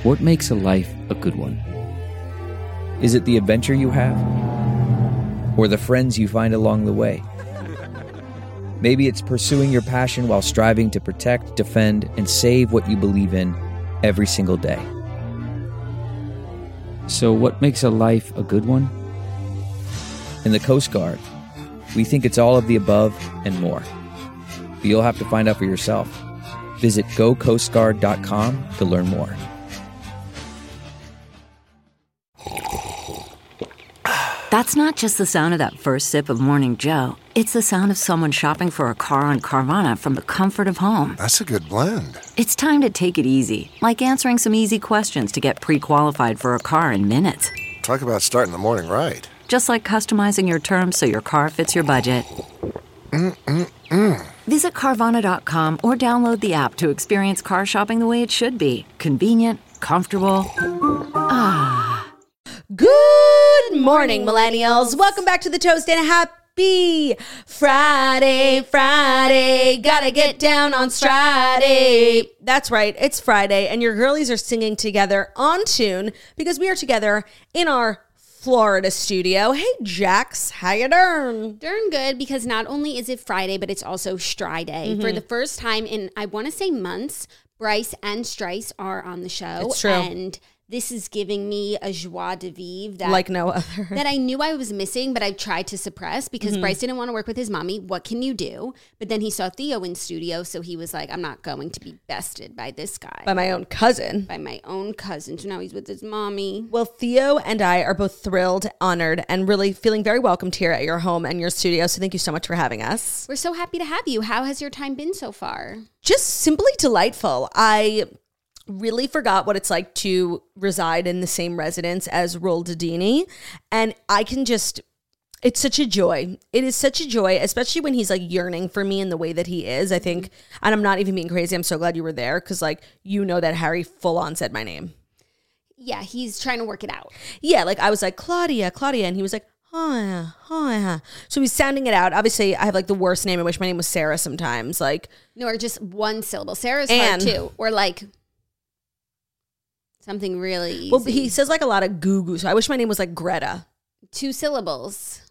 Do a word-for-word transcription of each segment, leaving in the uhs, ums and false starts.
What makes a life a good one? Is it the adventure you have? Or the friends you find along the way? Maybe it's pursuing your passion while striving to protect, defend, and save what you believe in every single day. So what makes a life a good one? In the Coast Guard, we think it's all of the above and more. But you'll have to find out for yourself. Visit go coast guard dot com to learn more. That's not just the sound of that first sip of Morning Joe. It's the sound of someone shopping for a car on Carvana from the comfort of home. That's a good blend. It's time to take it easy, like answering some easy questions to get pre-qualified for a car in minutes. Talk about starting the morning right. Just like customizing your terms so your car fits your budget. Mm-mm-mm. Visit Carvana dot com or download the app to experience car shopping the way it should be. Convenient, comfortable. Ah. Good morning, millennials. Welcome back to the Toast and happy Friday, Friday. Gotta get down on Friday. That's right, it's Friday, and your girlies are singing together on tune because we are together in our Florida studio. Hey, Jax, how you doing? Doing good, because not only is it Friday, but it's also Stry Day. Mm-hmm. For the first time in, I want to say months, Bryce and Strice are on the show. It's true. And this is giving me a joie de vivre that, like no other. that I knew I was missing, but I tried to suppress because mm-hmm. Bryce didn't want to work with his mommy. What can you do? But then he saw Theo in studio, so he was like, I'm not going to be bested by this guy. By my own cousin. By my own cousin. So now he's with his mommy. Well, Theo and I are both thrilled, honored, and really feeling very welcomed here at your home and your studio. So thank you so much for having us. We're so happy to have you. How has your time been so far? Just simply delightful. I really forgot what it's like to reside in the same residence as Roll Didini. And I can just, it's such a joy. It is such a joy, especially when he's like yearning for me in the way that he is. I think, and I'm not even being crazy, I'm so glad you were there because like, you know that Harry full on said my name. Yeah, he's trying to work it out. Yeah, like I was like, Claudia, Claudia. And he was like, oh yeah, oh yeah. So he's sounding it out. Obviously, I have like the worst name. I wish my name was Sarah sometimes. Like, no, or just one syllable. Sarah's Anne. hard too. Or like something really easy. Well, he says like a lot of goo-goo, so I wish my name was like Greta. Two syllables.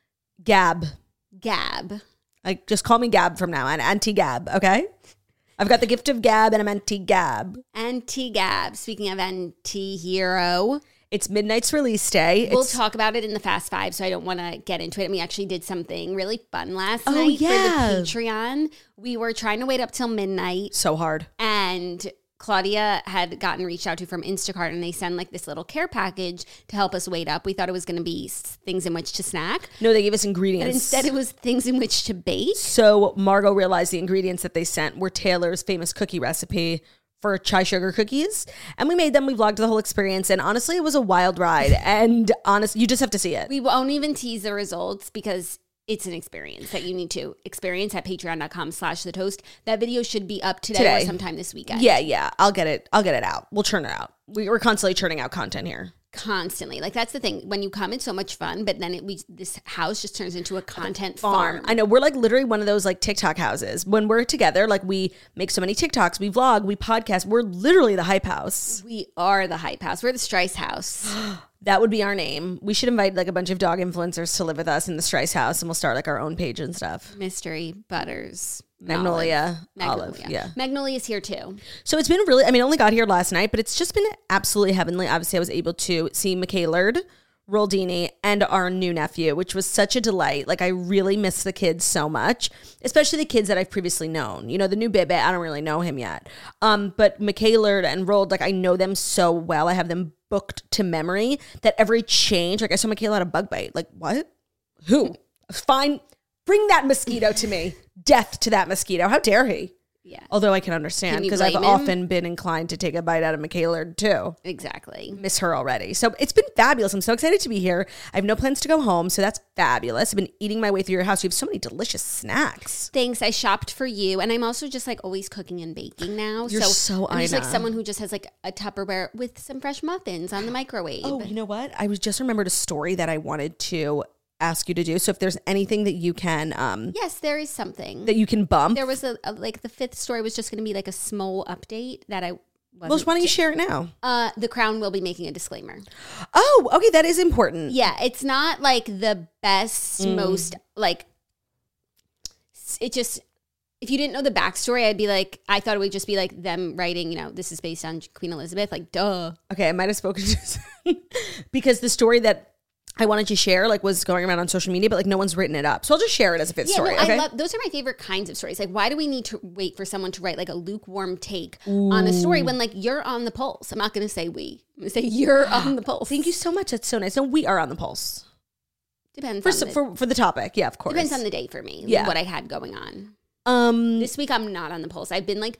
Gab. Gab. Like, just call me Gab from now on. Auntie Gab, okay? I've got the gift of gab and I'm Auntie Gab. Auntie Gab. Speaking of anti-hero. It's Midnight's release day. We'll it's- talk about it in the Fast Five, so I don't want to get into it. And we actually did something really fun last oh, night yeah. for the Patreon. We were trying to wait up till midnight. So hard. And Claudia had gotten reached out to from Instacart, and they send like this little care package to help us wait up. We thought it was going to be things in which to snack. No, they gave us ingredients. But instead it was things in which to bake. So Margot realized the ingredients that they sent were Taylor's famous cookie recipe for chai sugar cookies. And we made them. We vlogged the whole experience. And honestly, it was a wild ride. And honestly, you just have to see it. We won't even tease the results because it's an experience that you need to experience at patreon.com slash the toast. That video should be up today, today or sometime this weekend. Yeah, yeah. I'll get it. I'll get it out. We'll churn it out. We, we're constantly churning out content here. Constantly. Like, that's the thing. When you come, it's so much fun, but then it, we this house just turns into a content farm. farm. I know. We're like literally one of those like TikTok houses. When we're together, like we make so many TikToks, we vlog, we podcast. We're literally the hype house. We are the hype house. We're the Strice house. That would be our name. We should invite like a bunch of dog influencers to live with us in the Strice house, and we'll start like our own page and stuff. Mystery, Butters, Magnolia, Magnolia. Olive. Yeah. Magnolia's here too. So it's been really, I mean, I only got here last night, but it's just been absolutely heavenly. Obviously, I was able to see McKaylord, Roldini, and our new nephew, which was such a delight. Like, I really miss the kids so much, especially the kids that I've previously known. You know, the new Bebe, I don't really know him yet. Um, but McKaylord and Rold, like, I know them so well. I have them booked to memory that every change, like, I saw McKayla had a bug bite. Like, what? Who? Fine. Bring that mosquito to me. Death to that mosquito. How dare he? Yeah. Although I can understand because I've him? often been inclined to take a bite out of McKaylord too. Exactly. Miss her already. So it's been fabulous. I'm so excited to be here. I have no plans to go home, so that's fabulous. I've been eating my way through your house. You have so many delicious snacks. Thanks. I shopped for you, and I'm also just like always cooking and baking now. You're so, so I'm just Ina. like someone who just has like a Tupperware with some fresh muffins on the microwave. Oh, you know what? I was just remembered a story that I wanted to ask you to do. So if there's anything that you can um yes there is something that you can bump. There was a, a like the fifth story was just going to be like a small update that I Well, why don't you share it now? Uh, The Crown will be making a disclaimer. Oh, okay, that is important. Yeah, it's not like the best, Mm. most like. It just, if you didn't know the backstory, I'd be like, I thought it would just be like them writing, you know, this is based on Queen Elizabeth. Like, duh. Okay, I might have spoken to because the story that I wanted to share like was going around on social media, but like no one's written it up. So I'll just share it as a fifth Yeah, story. no, okay? I love those are my favorite kinds of stories. Like, why do we need to wait for someone to write like a lukewarm take on a story when like you're on the pulse? I'm not going to say we. I'm going to say you're on the pulse. Thank you so much. That's so nice. No, we are on the pulse. Depends For, on so- the, for for the topic. Yeah, of course. depends on the day for me. Yeah. What I had going on. Um This week I'm not on the pulse. I've been like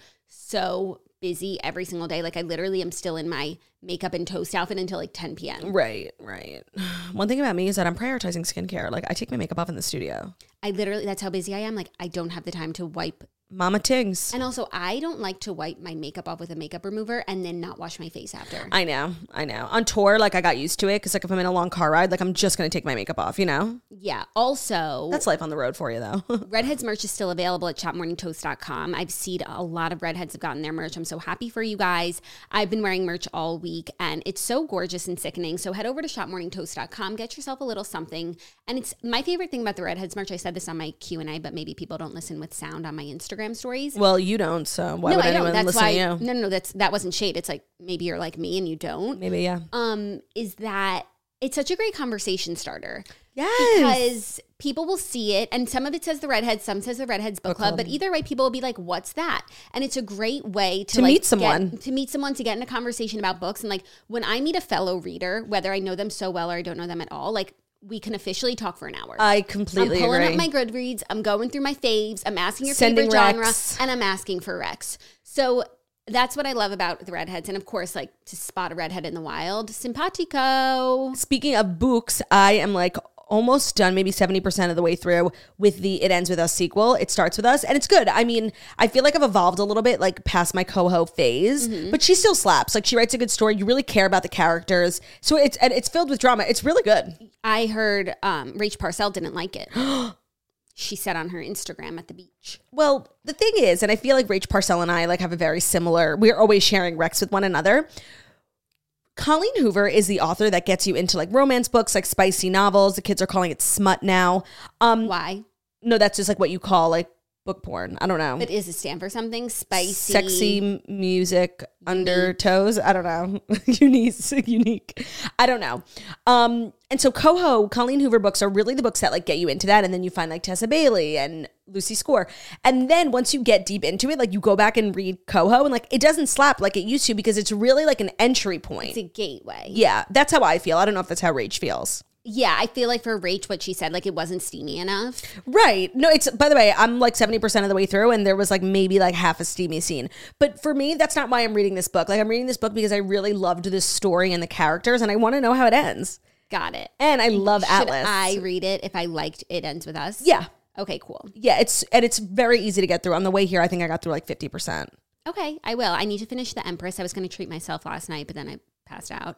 so busy every single day. Like I literally am still in my makeup and toast outfit until like ten p.m. Right, right. One thing about me is that I'm prioritizing skincare. Like I take my makeup off in the studio. I literally, that's how busy I am. Like I don't have the time to wipe. Mama Tings. And also I don't like to wipe my makeup off with a makeup remover and then not wash my face after. I know, I know. On tour, like I got used to it because like if I'm in a long car ride, like I'm just gonna take my makeup off, you know? Yeah. Also, That's life on the road for you though. Redheads merch is still available at shop morning toast dot com. I've seen a lot of Redheads have gotten their merch. I'm so happy for you guys. I've been wearing merch all week and it's so gorgeous and sickening. So head over to shop morning toast dot com, get yourself a little something. And it's my favorite thing about the Redheads merch. I said this on my Q and A, but maybe people don't listen with sound on my Instagram stories. Well, you don't, so why no, would I anyone don't. That's listen why. to you? No, no, no. That's that wasn't shade. It's like maybe you're like me and you don't. Maybe, yeah. Um, is that it's such a great conversation starter. Yes. Because people will see it, and some of it says the Redheads, some says the Redheads Book, Book Club, Club. but either way, people will be like, "What's that?" And it's a great way to, To like, meet someone. get, to meet someone, to get in a conversation about books. And like when I meet a fellow reader, whether I know them so well or I don't know them at all, like we can officially talk for an hour. I completely I'm pulling agree. up my Goodreads. I'm going through my faves. I'm asking your Sending favorite genre, recs. and I'm asking for recs. So that's what I love about the Redheads. And of course, like to spot a redhead in the wild, simpatico. Speaking of books, I am like almost done, maybe seventy percent of the way through with the It Ends With Us sequel. It starts with us, and it's good. I mean, I feel like I've evolved a little bit, like past my Coho phase, Mm-hmm. but she still slaps. Like she writes a good story. You really care about the characters, so it's and it's filled with drama. It's really good. I heard um, Rach Parcell didn't like it. She said on her Instagram at the beach. Well, the thing is, and I feel like Rach Parcell and I like have a very similar. We're always sharing recs with one another. Colleen Hoover is the author that gets you into like romance books, like spicy novels. The kids are calling it smut now. Um, Why? no, that's just like what you call like book porn. I don't know. But is it stand for something? Spicy. Sexy m- music undertows. I don't know. unique, unique. I don't know. Um, and so Coho, Colleen Hoover books are really the books that like get you into that, and then you find like Tessa Bailey and Lucy Score, and then once you get deep into it, like you go back and read Coho, and like it doesn't slap like it used to because it's really like an entry point. It's a gateway. Yeah, that's how I feel. I don't know if that's how Rach feels. Yeah, I feel like for Rach, what she said, like it wasn't steamy enough. Right. No, it's, by the way, I'm like seventy percent of the way through and there was like maybe like half a steamy scene. But for me, that's not why I'm reading this book. Like I'm reading this book because I really loved this story and the characters and I want to know how it ends. Got it. And I love Should Atlas. I read it if I liked It Ends With Us? Yeah. Okay, cool. Yeah, it's, and it's very easy to get through. On the way here, I think I got through like fifty percent. Okay, I will. I need to finish The Empress. I was going to treat myself last night, but then I passed out.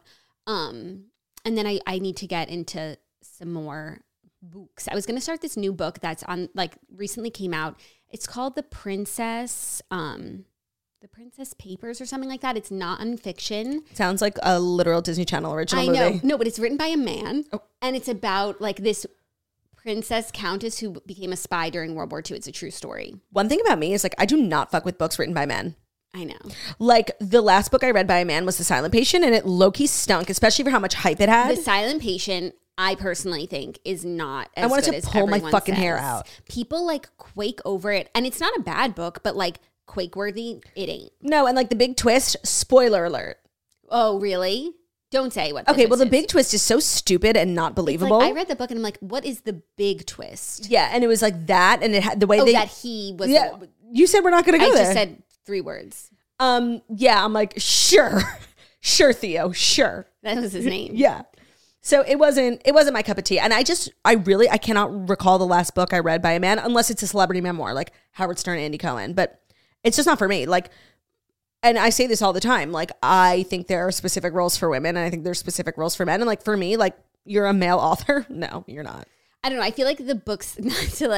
Um, and then I, I need to get into some more books. I was going to start this new book that's on, like, recently came out. It's called The Princess, um, The Princess Papers or something like that. It's not nonfiction. Sounds like a literal Disney Channel original I movie. know. No, but it's written by a man. Oh. And it's about, like, this princess countess who became a spy during World War Two. It's a true story. One thing about me is like I do not fuck with books written by men. I know. Like the last book I read by a man was The Silent Patient and it low-key stunk, especially for how much hype it had. The Silent Patient, I personally think, is not as I wanted good to as pull my everyone fucking hair says. out. People like quake over it, and it's not a bad book, but like quake worthy, it ain't. No, and like the big twist, spoiler alert. Oh, really? Don't say what. The Okay, well, the twist big is. twist is so stupid and not It's believable. like, I read the book and I'm like, what is the big twist? yeah, and it was like that, and it had the way Oh, they. that he was. yeah, the- you said we're not going to I go just there. said three words. um, yeah, I'm like, sure, sure, Theo, sure, That was his name. yeah. So it wasn't, it wasn't my cup of tea, and I just, I really, I cannot recall the last book I read by a man unless it's a celebrity memoir like Howard Stern, Andy Cohen, but it's just not for me. Like. And I say this all the time. Like, I think there are specific roles for women, and I think there's specific roles for men. And like for me, like you're a male author. No, you're not. I don't know. I feel like the books, not to like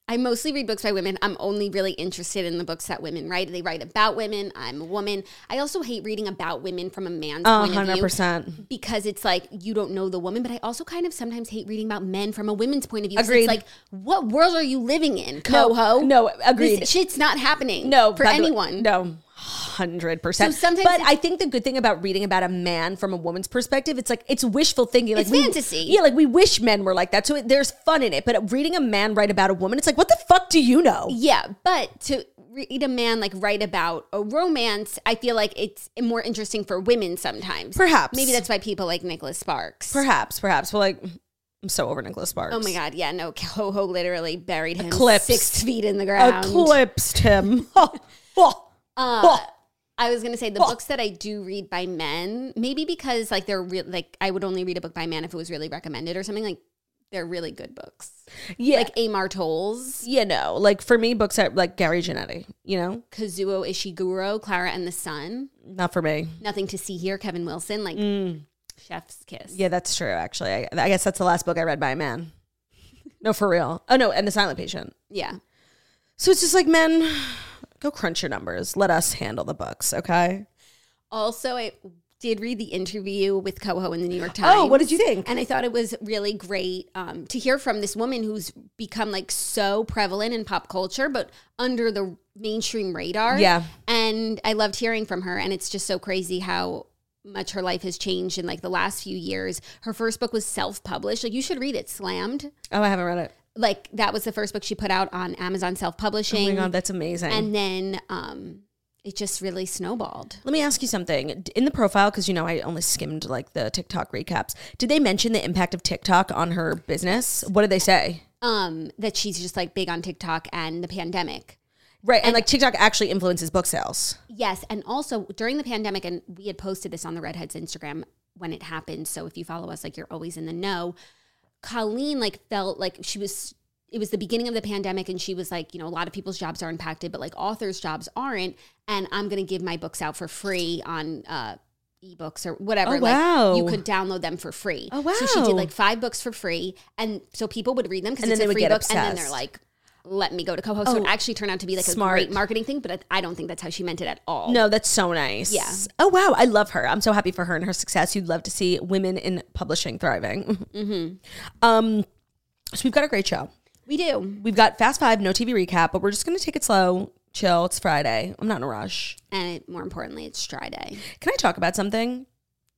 I mostly read books by women. I'm only really interested in the books that women write. They write about women. I'm a woman. I also hate reading about women from a man's Oh, point of one hundred view. percent. Because it's like you don't know the woman, but I also kind of sometimes hate reading about men from a women's point of view. Agreed. It's like, what world are you living in, Coho? no, agreed. This shit's not happening. No, for by the way, anyone. no, hundred percent. So sometimes but it's- I think the good thing about reading about a man from a woman's perspective, it's like it's wishful thinking. Like It's we- fantasy. Yeah, like we wish men were like that. So it, there's fun in it. But reading a man write about a woman, it's like, what the fuck do you know? Yeah, but to read a man like write about a romance, I feel like it's more interesting for women sometimes. Perhaps. Maybe that's why people like Nicholas Sparks. Perhaps, perhaps. Well, like I'm so over Nicholas Sparks. Oh my God, yeah, no, Coho literally buried him Eclipsed. six feet in the ground. Eclipsed him. Oh, oh, Uh, oh. I was gonna say the books that I do read by men, maybe because like they're real, like I would only read a book by man if it was really recommended or something. Like they're really good books, Yeah, like Amar Tolls, you know, like for me, books that like Gary Janetti. You know, Kazuo Ishiguro, Clara and the Sun, not for me. Nothing to See Here, Kevin Wilson, like Chef's Kiss. Yeah, that's true. Actually, I, I guess that's the last book I read by a man. No, for real. Oh no, and The Silent Patient. yeah. So it's just like, men, go crunch your numbers. Let us handle the books, okay? Also, I did read the interview with Coho in the New York Times. Oh, what did you think? And I thought it was really great um, to hear from this woman who's become like so prevalent in pop culture, but under the mainstream radar. Yeah. And I loved hearing from her. And it's just so crazy how much her life has changed in like the last few years. Her first book was self-published. Like you should read it, Slammed. Oh, I haven't read it. Like that was the first book she put out on Amazon self-publishing. Oh my God, that's amazing. And then um, it just really snowballed. Let me ask you something. In the profile, because you know I only skimmed like the TikTok recaps, did they mention the impact of TikTok on her business? What did they say? Um, that she's just like big on TikTok and the pandemic. Right, and, like TikTok actually influences book sales. Yes, and also during the pandemic, and we had posted this on the Redheads Instagram when it happened. So if you follow us, like you're always in the know. Colleen like felt like she was. It was the beginning of the pandemic, and she was like, you know, a lot of people's jobs are impacted, but like authors' jobs aren't. And I'm going to give my books out for free on uh, ebooks or whatever. Oh, wow. Like you could download them for free. Oh, wow. So she did like five books for free, and so people would read them because And it's then a they would free get book, and then obsessed. they're like, let me go to Coho. So Oh, it actually turned out to be like smart. a great marketing thing, but I don't think that's how she meant it at all. No, that's so nice. Yeah. Oh, wow. I love her. I'm so happy for her and her success. You'd love to see women in publishing thriving. Mm-hmm. Um, so we've got a great show. We do. We've got Fast Five, no T V recap, but we're just going to take it slow, chill. It's Friday. I'm not in a rush. And it, more importantly, it's Try Day. Can I talk about something?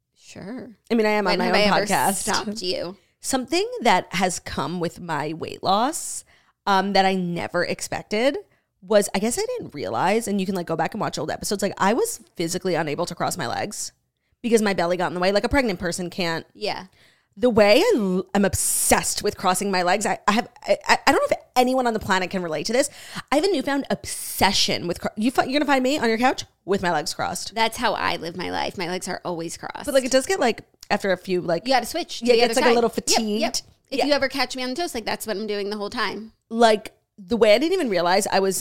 Sure. I mean, I am When on have my I own ever podcast. stopped you? Something that has come with my weight loss um, that I never expected was, I guess I didn't realize, and you can like go back and watch old episodes, like I was physically unable to cross my legs because my belly got in the way. Like a pregnant person can't. Yeah. The way I l- I'm obsessed with crossing my legs. I, I have. I, I don't know if anyone on the planet can relate to this. I have a newfound obsession with. Cro- you. Fi- you're gonna find me on your couch with my legs crossed. That's how I live my life. My legs are always crossed. But like it does get like after a few like you got to switch. to Yeah, it the gets other like a side. little Yep, fatigued. Yep. If Yeah. you ever catch me on the toast, like that's what I'm doing the whole time. like the way I didn't even realize I was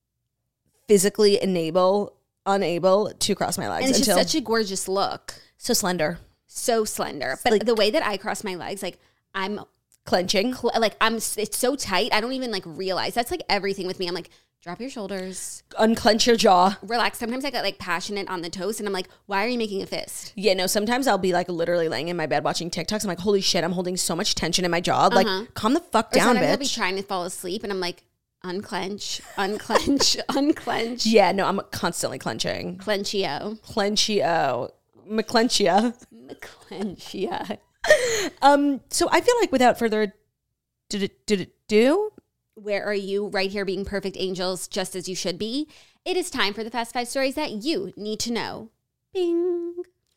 physically unable unable to cross my legs And it's until just such a gorgeous look. so slender, So slender. But like- the way that I cross my legs, like I'm clenching. cl- like I'm it's so tight. I don't even like realize. That's like everything with me. I'm like, drop your shoulders, Unclench your jaw. relax. Sometimes I get like passionate on the toast and I'm like, why are you making a fist? Yeah, no, sometimes I'll be like literally laying in my bed watching TikToks. I'm like, holy shit, I'm holding so much tension in my jaw. Like, Uh-huh. calm the fuck Or down, sometimes I'll be bitch. trying to fall asleep and I'm like, unclench, unclench, unclench, Yeah, no, I'm constantly clenching. clenchio, Clenchio. McClenchia. clenchia. Um, so I feel like without further ado, do, do, Where are you? Right here being perfect angels, just as you should be. It is time for the Fast Five stories that you need to know. Bing.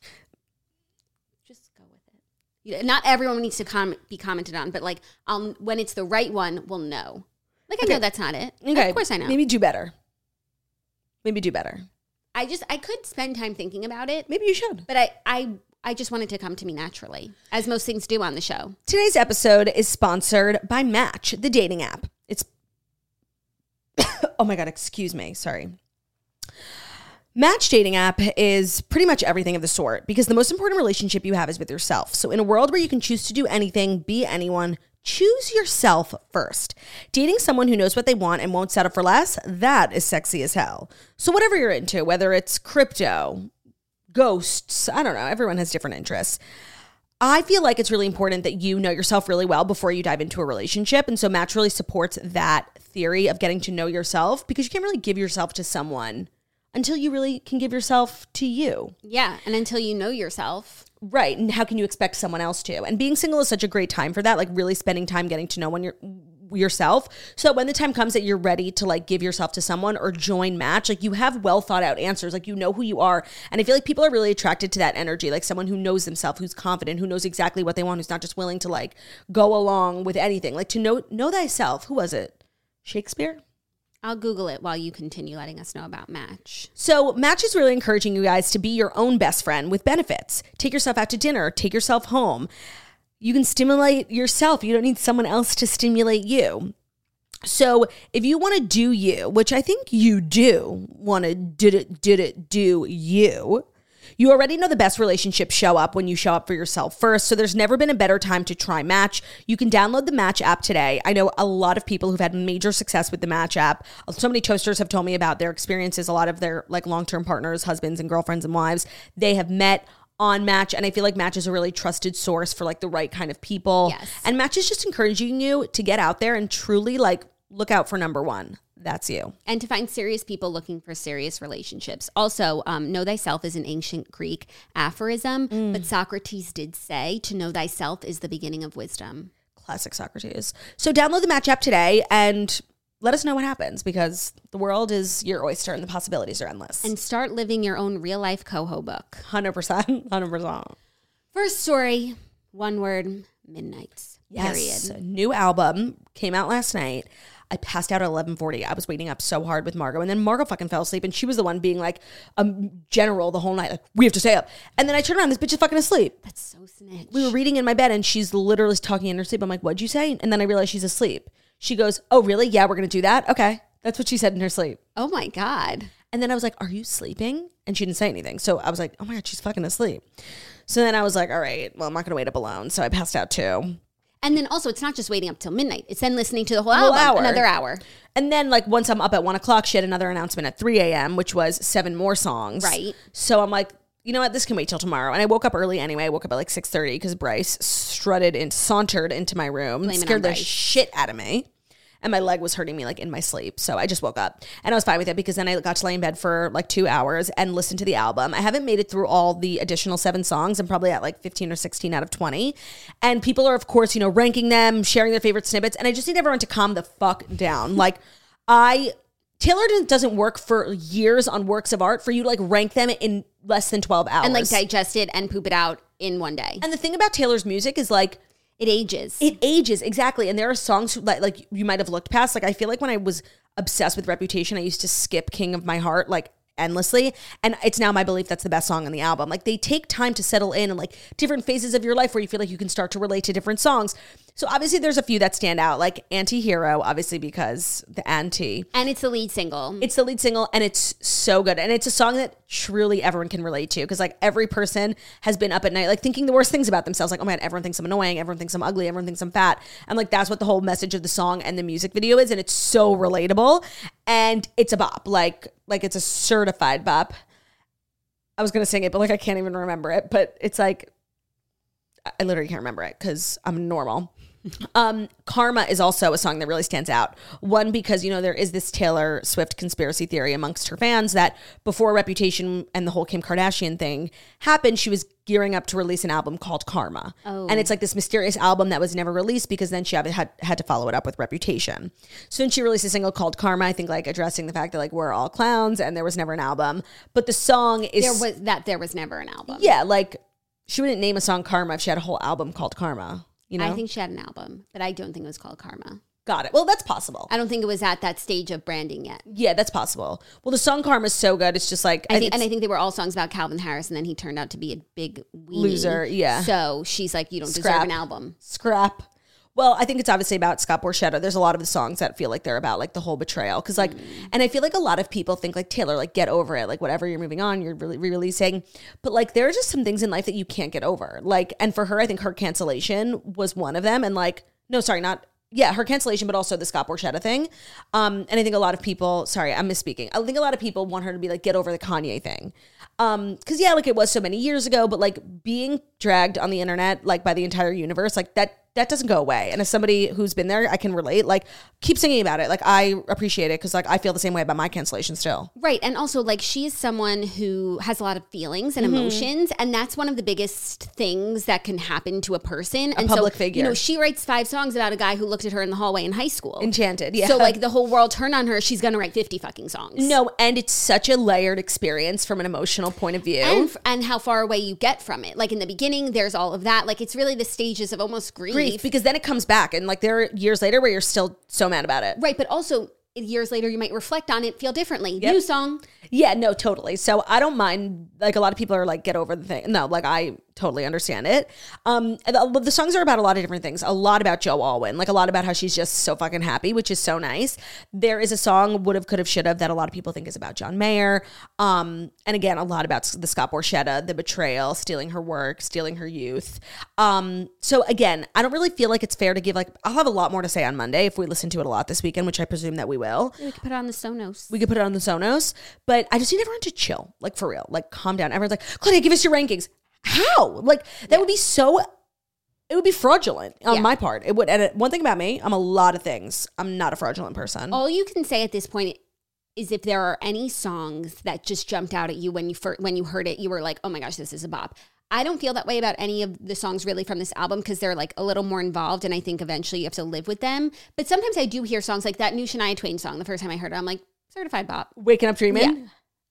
Just go with it. You- Not everyone needs to com- be commented on, but like um, when it's the right one, we'll know. Like I Okay. know that's not it. okay, Of course I know. Maybe do better. Maybe do better. I just I could spend time thinking about it, Maybe you should. but I I I just wanted to come to me naturally, as most things do on the show. Today's episode is sponsored by Match, the dating app. It's oh my god, excuse me, sorry. Match dating app is pretty much everything of the sort because the most important relationship you have is with yourself. So in a world where you can choose to do anything, be anyone, choose yourself first. Dating someone who knows what they want and won't settle for less, that is sexy as hell. So whatever you're into, whether it's crypto, ghosts, I don't know, everyone has different interests. I feel like it's really important that you know yourself really well before you dive into a relationship. And so Match really supports that theory of getting to know yourself, because you can't really give yourself to someone until you really can give yourself to you. Yeah, and until you know yourself. Right. And how can you expect someone else to? And being single is such a great time for that, like really spending time getting to know when you're yourself. So when the time comes that you're ready to like give yourself to someone or join Match, like you have well thought out answers, like you know who you are. And I feel like people are really attracted to that energy, like someone who knows themselves, who's confident, who knows exactly what they want, who's not just willing to like go along with anything. Like to know know thyself. Who was it? Shakespeare? I'll Google it while you continue letting us know about Match. So Match is really encouraging you guys to be your own best friend with benefits. Take yourself out to dinner, take yourself home. You can stimulate yourself. You don't need someone else to stimulate you. So if you want to do you, which I think you do want to did it, did it, do you, you already know the best relationships show up when you show up for yourself first. So there's never been a better time to try Match. You can download the Match app today. I know a lot of people who've had major success with the Match app. So many toasters have told me about their experiences. A lot of their like long-term partners, husbands and girlfriends and wives, they have met on Match. And I feel like Match is a really trusted source for like the right kind of people. Yes. And Match is just encouraging you to get out there and truly like look out for number one. That's you. And to find serious people looking for serious relationships. Also, um, know thyself is an ancient Greek aphorism, mm. but Socrates did say to know thyself is the beginning of wisdom. Classic Socrates. So download the Match app today and let us know what happens, because the world is your oyster and the possibilities are endless. And start living your own real life Coho book. one hundred percent. one hundred percent. First story, one word, Midnights. Yes. Period. New album came out last night. I passed out at eleven forty. I was waiting up so hard with Margot. And then Margot fucking fell asleep. And she was the one being like a general the whole night. Like, we have to stay up. And then I turned around. This bitch is fucking asleep. That's so snitch. We were reading in my bed and she's literally talking in her sleep. I'm like, what'd you say? And then I realized she's asleep. She goes, oh, really? Yeah, we're going to do that? Okay. That's what she said in her sleep. Oh, my God. And then I was like, are you sleeping? And she didn't say anything. So I was like, oh, my God, she's fucking asleep. So then I was like, all right, well, I'm not going to wait up alone. So I passed out too. And then also, it's not just waiting up till midnight. It's then listening to the whole, whole album, hour. another hour. And then, like, once I'm up at one o'clock, she had another announcement at three a.m., which was seven more songs. Right. So I'm like, you know what? This can wait till tomorrow. And I woke up early anyway. I woke up at like six thirty because Bryce strutted and sauntered into my room, Blame it on scared the Bryce. shit out of me. And my leg was hurting me like in my sleep. So I just woke up and I was fine with it, because then I got to lay in bed for like two hours and listen to the album. I haven't made it through all the additional seven songs. I'm probably at like fifteen or sixteen out of twenty. And people are, of course, you know, ranking them, sharing their favorite snippets. And I just need everyone to calm the fuck down. Like I, Taylor doesn't work for years on works of art for you to like rank them in less than twelve hours. And like digest it and poop it out in one day. And the thing about Taylor's music is like, it ages. It ages, exactly. And there are songs like, like you might have looked past. Like I feel like when I was obsessed with Reputation, I used to skip King of My Heart like endlessly. And it's now my belief that's the best song on the album. Like they take time to settle in and like different phases of your life where you feel like you can start to relate to different songs. So obviously there's a few that stand out, like Anti-Hero, obviously because the anti. And it's the lead single. It's the lead single and it's so good. And it's a song that truly everyone can relate to, because like every person has been up at night like thinking the worst things about themselves. Like, oh my God, everyone thinks I'm annoying. Everyone thinks I'm ugly. Everyone thinks I'm fat. And like that's what the whole message of the song and the music video is. And it's so relatable. And it's a bop. Like, like it's a certified bop. I was going to sing it, but like I can't even remember it. But it's like, I literally can't remember it because I'm normal. Um, Karma is also a song that really stands out. One, because, you know, there is this Taylor Swift conspiracy theory amongst her fans that before Reputation and the whole Kim Kardashian thing happened, she was gearing up to release an album called Karma. Oh. And it's like this mysterious album that was never released because then she had, had, had to follow it up with Reputation. So then she released a single called Karma, I think like addressing the fact that like we're all clowns and there was never an album. But the song is... There was that there was never an album. Yeah, like she wouldn't name a song Karma if she had a whole album called Karma. You know? I think she had an album, but I don't think it was called Karma. Got it. Well, that's possible. I don't think it was at that stage of branding yet. Yeah, that's possible. Well, the song Karma is so good. It's just like... I think, and I think they were all songs about Calvin Harris, and then he turned out to be a big weenie. Loser, yeah. So she's like, you don't Scrap. deserve an album. Scrap. Well, I think it's obviously about Scott Borchetta. There's a lot of the songs that feel like they're about like the whole betrayal. Because like, mm. and I feel like a lot of people think like, Taylor, like get over it. Like whatever, you're moving on, you're re- re-releasing. But like, there are just some things in life that you can't get over. Like, and for her, I think her cancellation was one of them. And like, No, sorry, not yeah, her cancellation, but also the Scott Borchetta thing. Um, and I think a lot of people, sorry, I'm misspeaking. I think a lot of people want her to be like, get over the Kanye thing. Um, cause yeah, like it was so many years ago, but like being dragged on the internet, like by the entire universe, like that, that doesn't go away. And as somebody who's been there, I can relate, like keep singing about it. Like I appreciate it. Cause like I feel the same way about my cancellation still. Right. And also like she is someone who has a lot of feelings and mm-hmm. emotions. And that's one of the biggest things that can happen to a person. A and public so, figure. You know, she writes five songs about a guy who looked at her in the hallway in high school. Enchanted. Yeah. So like the whole world turned on her. She's going to write fifty fucking songs. No. And it's such a layered experience from an emotional point of view. And, and how far away you get from it. Like in the beginning, there's all of that. Like it's really the stages of almost grief. Grief, because then it comes back and like there are years later where you're still so mad about it. Right, but also years later you might reflect on it, feel differently. Yep. New song. Yeah, no, totally. So I don't mind, like a lot of people are like, get over the thing. No, like I totally understand it. Um, the, the songs are about a lot of different things. A lot about Joe Alwyn, like a lot about how she's just so fucking happy, which is so nice. There is a song, Would've, Could've, Should've, that a lot of people think is about John Mayer. Um, and again, a lot about the Scott Borchetta, the betrayal, stealing her work, stealing her youth. Um, so again, I don't really feel like it's fair to give like, I'll have a lot more to say on Monday if we listen to it a lot this weekend, which I presume that we will. We could put it on the Sonos. We could put it on the Sonos, but I just need everyone to chill, like for real, like calm down. Everyone's like, Claudia, give us your rankings. How? Like that yeah. would be so, it would be fraudulent on yeah. my part. It would. And it, one thing about me, I'm a lot of things. I'm not a fraudulent person. All you can say at this point is if there are any songs that just jumped out at you when you first, when you heard it, you were like, oh my gosh, this is a bop. I don't feel that way about any of the songs really from this album because they're like a little more involved and I think eventually you have to live with them. But sometimes I do hear songs like that new Shania Twain song. The first time I heard it, I'm like, certified bop. Waking Up Dreaming? Yeah.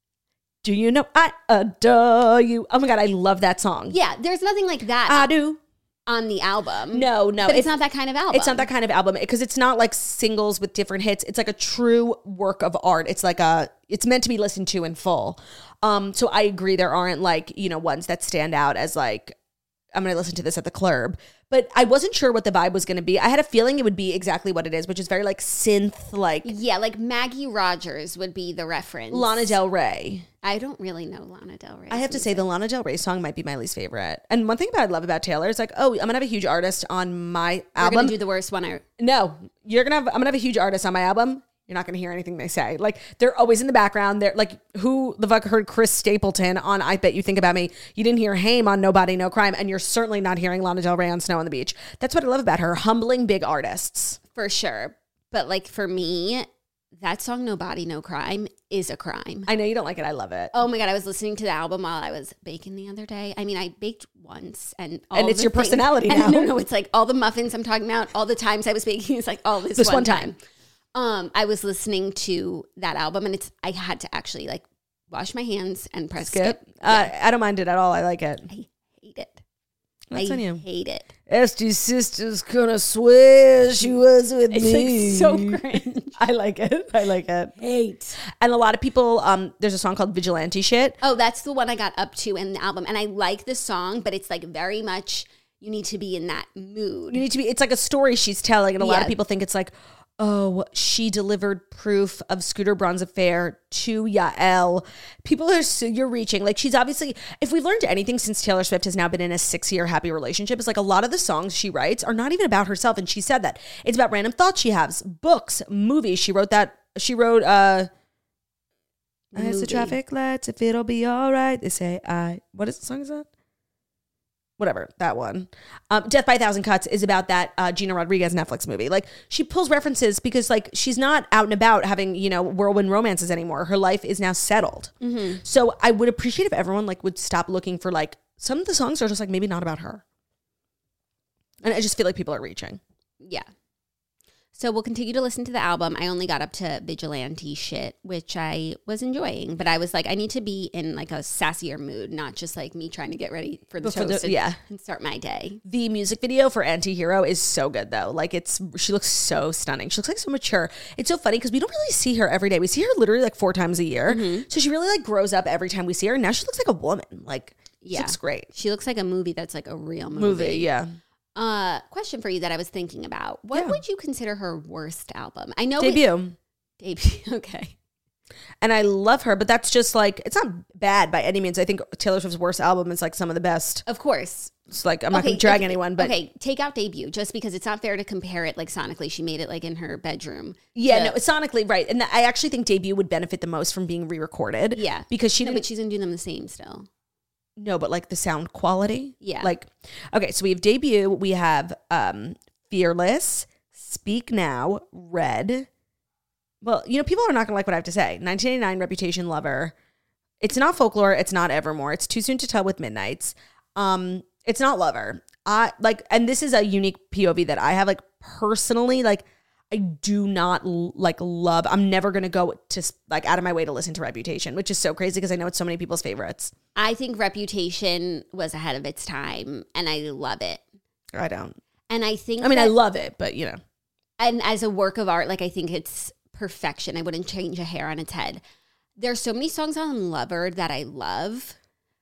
Do you know I adore you? Oh my God, I love that song. Yeah, there's nothing like that. I do. On the album. No, no. But it's, it's not that kind of album. It's not that kind of album because it's not like singles with different hits. It's like a true work of art. It's like a, it's meant to be listened to in full. Um, so I agree there aren't like, you know, ones that stand out as like, I'm going to listen to this at the club. But I wasn't sure what the vibe was going to be. I had a feeling it would be exactly what it is, which is very like synth, like. Yeah, like Maggie Rogers would be the reference. Lana Del Rey. I don't really know Lana Del Rey. I have to say the Lana Del Rey song might be my least favorite. And one thing that I love about Taylor is like, oh, I'm going to have a huge artist on my album. You're going to do the worst one. I- no, you're going to have, I'm going to have a huge artist on my album. You're not going to hear anything they say. Like, they're always in the background. They're like, who the fuck heard Chris Stapleton on I Bet You Think About Me? You didn't hear Haim on Nobody, No Crime. And you're certainly not hearing Lana Del Rey on Snow on the Beach. That's what I love about her. Humbling big artists. For sure. But like for me, that song Nobody, No Crime is a crime. I know you don't like it. I love it. Oh my God. I was listening to the album while I was baking the other day. I mean, I baked once and all And it's your things, personality now. And no, no, it's like all the muffins I'm talking about, all the times I was baking, it's like all this, this one, one time. time. Um, I was listening to that album and it's, I had to actually like wash my hands and press skip. skip. Uh, yeah. I don't mind it at all. I like it. I hate it. That's I on you. hate it. Esty's sister's gonna swear she was with it's me. It's like so cringe. I like it. I like it. Hate. And a lot of people, um, there's a song called Vigilante Shit. Oh, that's the one I got up to in the album. And I like the song, but it's like very much, you need to be in that mood. You need to be, it's like a story she's telling. And a yeah. lot of people think it's like, oh, she delivered proof of Scooter Braun's affair to Yael. People are so, you're reaching. Like she's obviously, if we've learned anything since Taylor Swift has now been in a six-year happy relationship, it's like a lot of the songs she writes are not even about herself. And she said that. It's about random thoughts she has, books, movies. She wrote that, she wrote, uh, as the traffic lights, if it'll be all right, they say I, what is the song is that? Whatever, that one. Um, Death by a Thousand Cuts is about that uh, Gina Rodriguez Netflix movie. Like, she pulls references because, like, she's not out and about having, you know, whirlwind romances anymore. Her life is now settled. Mm-hmm. So I would appreciate if everyone, like, would stop looking for, like, some of the songs are just, like, maybe not about her. And I just feel like people are reaching. Yeah. So we'll continue to listen to the album. I only got up to Vigilante Shit, which I was enjoying. But I was like, I need to be in like a sassier mood, not just like me trying to get ready for the Before toast the, and, yeah. and start my day. The music video for Anti-Hero is so good, though. Like, it's, she looks so stunning. She looks like so mature. It's so funny because we don't really see her every day. We see her literally like four times a year. Mm-hmm. So she really like grows up every time we see her. Now she looks like a woman. Like, she yeah. looks great. She looks like a movie that's like a real movie. Movie, yeah. Uh, question for you that I was thinking about. What yeah. would you consider her worst album? I know Debut. It, debut. Okay. And I love her, but that's just like, it's not bad by any means. I think Taylor Swift's worst album is like some of the best. Of course. It's like, I'm not going to drag okay, anyone, but. Okay, take out Debut, just because it's not fair to compare it like sonically. She made it like in her bedroom. Yeah, to, no, sonically, right. And I actually think Debut would benefit the most from being re-recorded. Yeah. Because she no, didn't. but she's going to do them the same still. No, but like the sound quality. Yeah. Like, okay, so we have Debut, we have um, Fearless, Speak Now, Red. Well, you know, people are not going to like what I have to say. nineteen eighty-nine, Reputation, Lover. It's not Folklore. It's not Evermore. It's Too Soon to Tell with Midnights. Um, it's not Lover. I like, and this is a unique P O V that I have. Like personally, like I do not like love. I'm never going to go to like out of my way to listen to Reputation, which is so crazy because I know it's so many people's favorites. I think Reputation was ahead of its time, and I love it. I don't. And I think, I mean, that, I love it, but you know, and as a work of art, like I think it's perfection. I wouldn't change a hair on its head. There's so many songs on Lover that I love.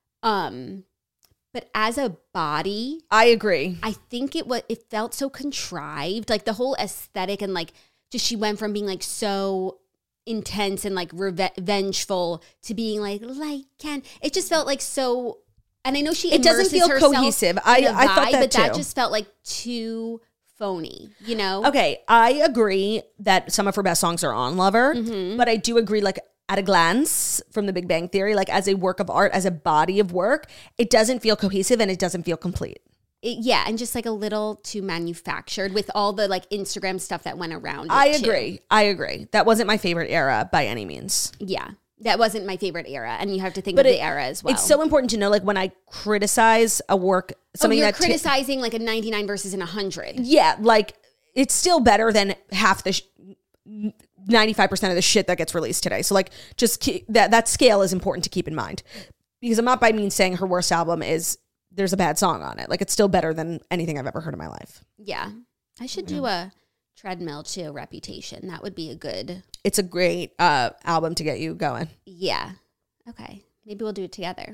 Um, but as a body, I agree. I think it was, it felt so contrived. Like the whole aesthetic and like, just she went from being like so intense and like revengeful to being like, like, can, it just felt like so, and I know she, it doesn't feel cohesive. I, vibe, I thought that but too. that just felt like too phony, you know? Okay, I agree that some of her best songs are on Lover, Mm-hmm. but I do agree, like, at a glance from the Big Bang Theory, like, as a work of art, as a body of work, it doesn't feel cohesive and it doesn't feel complete. It, yeah, and just like a little too manufactured with all the like Instagram stuff that went around it I too. agree. I agree. That wasn't my favorite era by any means. Yeah, that wasn't my favorite era, and you have to think But of it- the era as well. It's so important to know, like, when I criticize a work, oh, something you're that... t- criticizing like a ninety-nine versus an one hundred. yeah, like, it's still better than half the... Sh- ninety-five percent of the shit that gets released today. So like just keep, that that scale is important to keep in mind, because I'm not by means saying her worst album is there's a bad song on it. Like it's still better than anything I've ever heard in my life. Yeah, I should do a treadmill to Reputation. That would be a good. It's a great uh, album to get you going. Yeah. Okay. Maybe we'll do it together.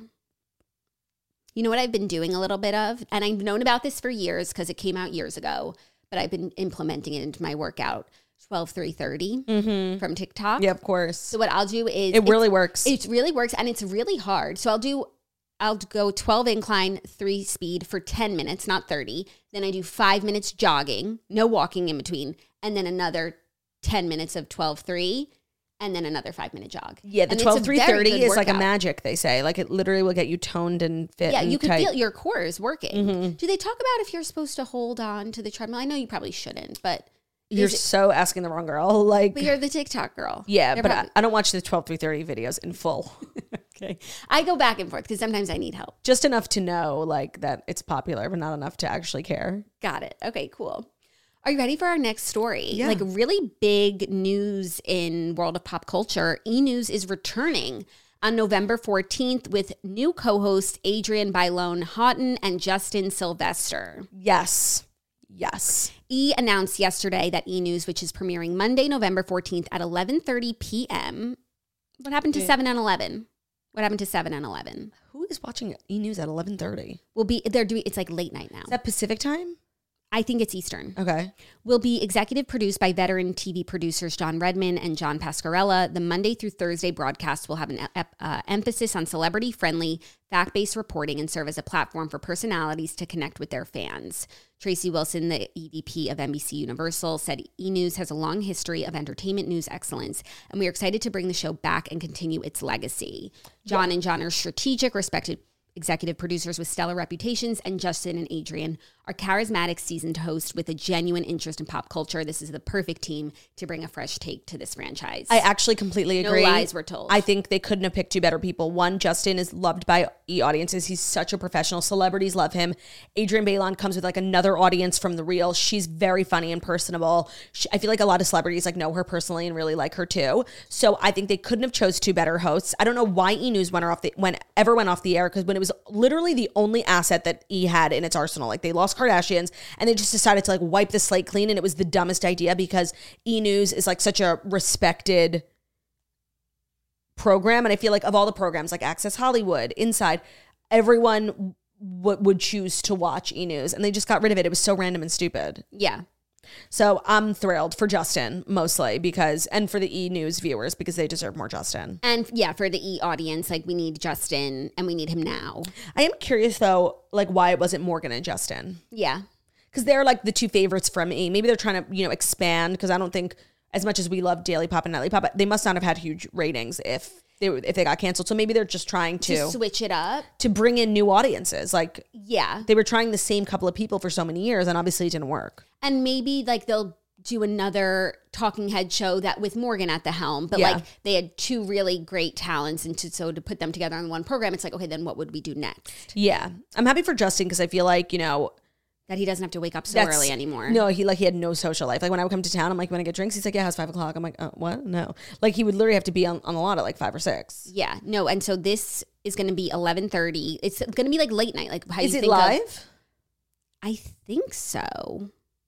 You know what I've been doing a little bit of, and I've known about this for years because it came out years ago, but I've been implementing it into my workout. twelve three thirty Mm-hmm. from TikTok. Yeah, of course. So what I'll do is It really it's- works. It really works, and it's really hard. So I'll do I'll go twelve incline, three speed for ten minutes, not thirty. Then I do five minutes jogging, no walking in between, and then another ten minutes of twelve three, and then another five minute jog. Yeah, the And it's a twelve three thirty very good is like a workout. magic, they say. Like it literally will get you toned and fit. Yeah, and you can tight. feel your core is working. Mm-hmm. Do they talk about if you're supposed to hold on to the treadmill? I know you probably shouldn't, but You're is it- so asking the wrong girl. Like, but you're the TikTok girl. yeah, They're but probably- I, I don't watch the twelve three thirty videos in full. Okay. I go back and forth because sometimes I need help. Just enough to know like that it's popular, but not enough to actually care. Got it. Okay, cool. Are you ready for our next story? Yeah. Like really big news in world of pop culture. E! News is returning on November fourteenth with new co-hosts Adrienne Bailon Houghton and Justin Sylvester. Yes. Yes. E! announced yesterday that E! News, which is premiering Monday, November fourteenth at eleven thirty p.m. What happened to Yeah. seven and eleven? What happened to seven and eleven? Who is watching E! News at eleven thirty? Will be they're doing it's like late night now. Is that Pacific time? I think it's Eastern. Okay. Will be executive produced by veteran T V producers John Redman and John Pascarella. The Monday through Thursday broadcast will have an ep- uh, emphasis on celebrity-friendly, fact-based reporting and serve as a platform for personalities to connect with their fans. Tracy Wilson, the E V P of N B C Universal, said E! News has a long history of entertainment news excellence, and we are excited to bring the show back and continue its legacy. John and John are strategic, respected executive producers with stellar reputations, and Justin and Adrienne are charismatic, seasoned hosts with a genuine interest in pop culture. This is the perfect team to bring a fresh take to this franchise. I actually completely No agree. lies were told. I think they couldn't have picked two better people. One, Justin is loved by E! audiences. He's such a professional. Celebrities love him. Adrienne Bailon comes with like another audience from The Real. She's very funny and personable. She, I feel like a lot of celebrities like know her personally and really like her too. So I think they couldn't have chose two better hosts. I don't know why E! News went off the when ever went off the air, because when it was literally the only asset that E! had in its arsenal. Like they lost Kardashians and they just decided to like wipe the slate clean, and it was the dumbest idea because E! News is like such a respected program, and I feel like of all the programs like Access Hollywood, Inside, everyone w- would choose to watch E! News, and they just got rid of it. It was so random and stupid. yeah. So I'm thrilled for Justin mostly because, and for the E! News viewers because they deserve more Justin. And yeah, for the E! audience, like we need Justin and we need him now. I am curious though, like why it wasn't Morgan and Justin. Yeah. Because they're like the two favorites from E! Maybe they're trying to, you know, expand because I don't think as much as we love Daily Pop and Nightly Pop, they must not have had huge ratings if they were, if they got canceled. So maybe they're just trying to, To switch it up. to bring in new audiences. Like Yeah. they were trying the same couple of people for so many years and obviously it didn't work. And maybe like they'll do another talking head show that with Morgan at the helm, but Yeah. like they had two really great talents, and to, so to put them together in one program, it's like, okay, then what would we do next? Yeah. I'm happy for Justin because I feel like, you know, That he doesn't have to wake up so that's- early anymore. No, he like he had no social life. Like when I would come to town, I'm like, when I get drinks, he's like, yeah, it's five o'clock. I'm like, oh, what? No. Like he would literally have to be on, on the lot at like five or six. Yeah, no, and so this is going to be eleven thirty. It's going to be like late night. Like how Is you it think live? Of, I think so.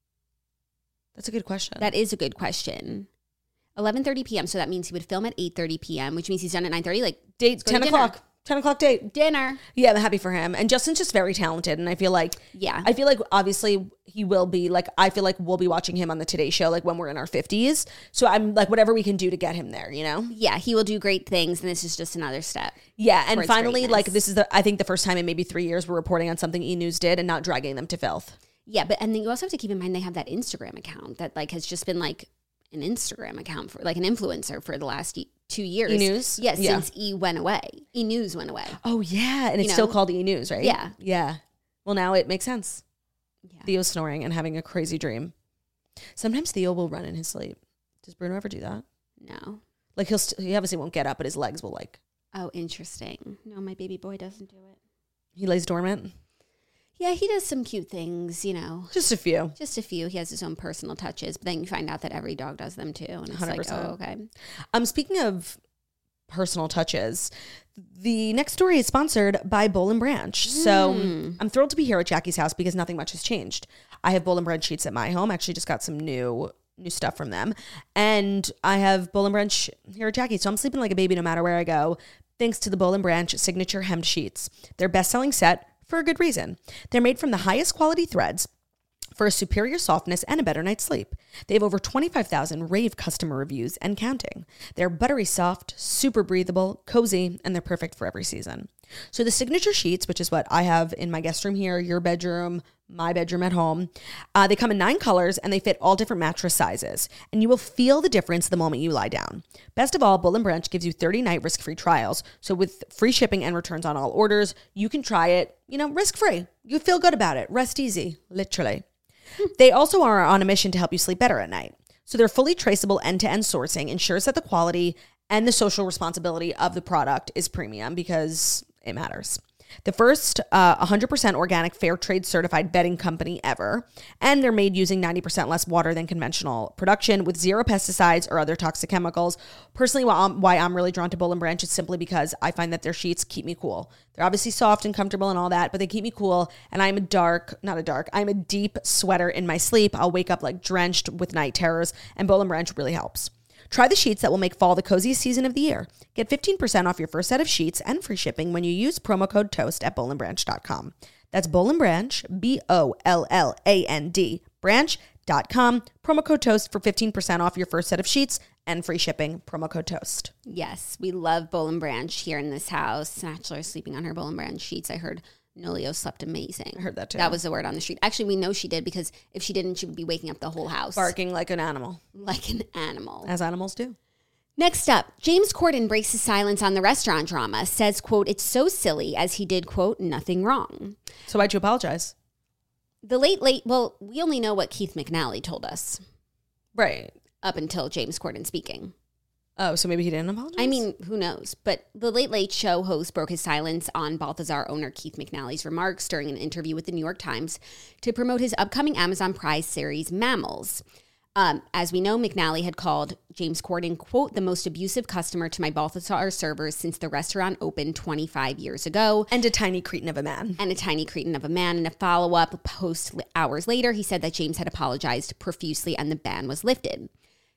That's a good question. That is a good question. eleven thirty p.m. So that means he would film at eight thirty p.m., which means he's done at nine thirty. Like date, go to ten dinner. o'clock. ten o'clock date. Dinner. Yeah, I'm happy for him. And Justin's just very talented. And I feel like, Yeah. I feel like obviously he will be like, I feel like we'll be watching him on the Today Show, like when we're in our fifties. So I'm like, whatever we can do to get him there, you know? Yeah, he will do great things, and this is just another step. Yeah. And towards finally, greatness. like this is the, I think the first time in maybe three years we're reporting on something E! News did and not dragging them to filth. Yeah, but and then you also have to keep in mind they have that Instagram account that like has just been like an Instagram account for like an influencer for the last e- two years. E! News? Yeah, Yeah. since E went away. E! News went away. Oh yeah. And it's You still know? called E! News, right? Yeah. Yeah. Well, now it makes sense. Yeah. Theo's snoring and having a crazy dream. Sometimes Theo will run in his sleep. Does Bruno ever do that? No. Like he'll st- he obviously won't get up, but his legs will like Oh, interesting. No, my baby boy doesn't do it. he lays dormant. Yeah, he does some cute things, you know. Just a few. Just a few. He has his own personal touches, but then you find out that every dog does them too, and it's one hundred percent. like, oh, okay. Um, speaking of personal touches, the next story is sponsored by Boll and Branch. So I'm thrilled to be here at Jackie's house because nothing much has changed. I have Boll and Branch sheets at my home. Actually, just got some new new stuff from them, and I have Boll and Branch here at Jackie's. So I'm sleeping like a baby no matter where I go, thanks to the Boll and Branch signature hemmed sheets. Their best-selling set for a good reason. They're made from the highest quality threads for a superior softness and a better night's sleep. They have over twenty-five thousand rave customer reviews and counting. They're buttery soft, super breathable, cozy, and they're perfect for every season. So the signature sheets, which is what I have in my guest room here, your bedroom, my bedroom at home, uh, they come in nine colors and they fit all different mattress sizes. And you will feel the difference the moment you lie down. Best of all, Boll and Branch gives you thirty-night risk-free trials. So with free shipping and returns on all orders, you can try it, you know, risk-free. You feel good about it. Rest easy, literally. They also are on a mission to help you sleep better at night. So their fully traceable end-to-end sourcing ensures that the quality and the social responsibility of the product is premium because it matters. The first uh, one hundred percent organic fair trade certified bedding company ever. And they're made using ninety percent less water than conventional production with zero pesticides or other toxic chemicals. Personally, why I'm, why I'm really drawn to Boll and Branch is simply because I find that their sheets keep me cool. They're obviously soft and comfortable and all that, but they keep me cool. And I'm a dark, not a dark, I'm a deep sweater in my sleep. I'll wake up like drenched with night terrors, and Boll and Branch really helps. Try the sheets that will make fall the coziest season of the year. Get fifteen percent off your first set of sheets and free shipping when you use promo code TOAST at boll and branch dot com. That's Boll and Branch, B O L L A N D, branch dot com. Promo code TOAST for fifteen percent off your first set of sheets and free shipping. Promo code TOAST. Yes, we love Boll and Branch here in this house. Snatchler is sleeping on her Boll and Branch sheets. I heard Nolio slept amazing. I heard that too. That was the word on the street. Actually, we know she did because if she didn't, she would be waking up the whole house. Barking like an animal, Like an animal. as animals do. Next up, James Corden breaks his silence on the restaurant drama, says, quote, it's so silly as he did, quote, nothing wrong. So why'd you apologize? The late, late, well, we only know what Keith McNally told us Right. up until James Corden speaking. Oh, so maybe he didn't apologize? I mean, who knows? But the Late Late Show host broke his silence on Balthazar owner Keith McNally's remarks during an interview with the New York Times to promote his upcoming Amazon Prime series, Mammals. Um, as we know, McNally had called James Corden, quote, the most abusive customer to my Balthazar servers since the restaurant opened twenty-five years ago. and a tiny cretin of a man. And a tiny cretin of a man. In a follow-up post hours later, he said that James had apologized profusely and the ban was lifted.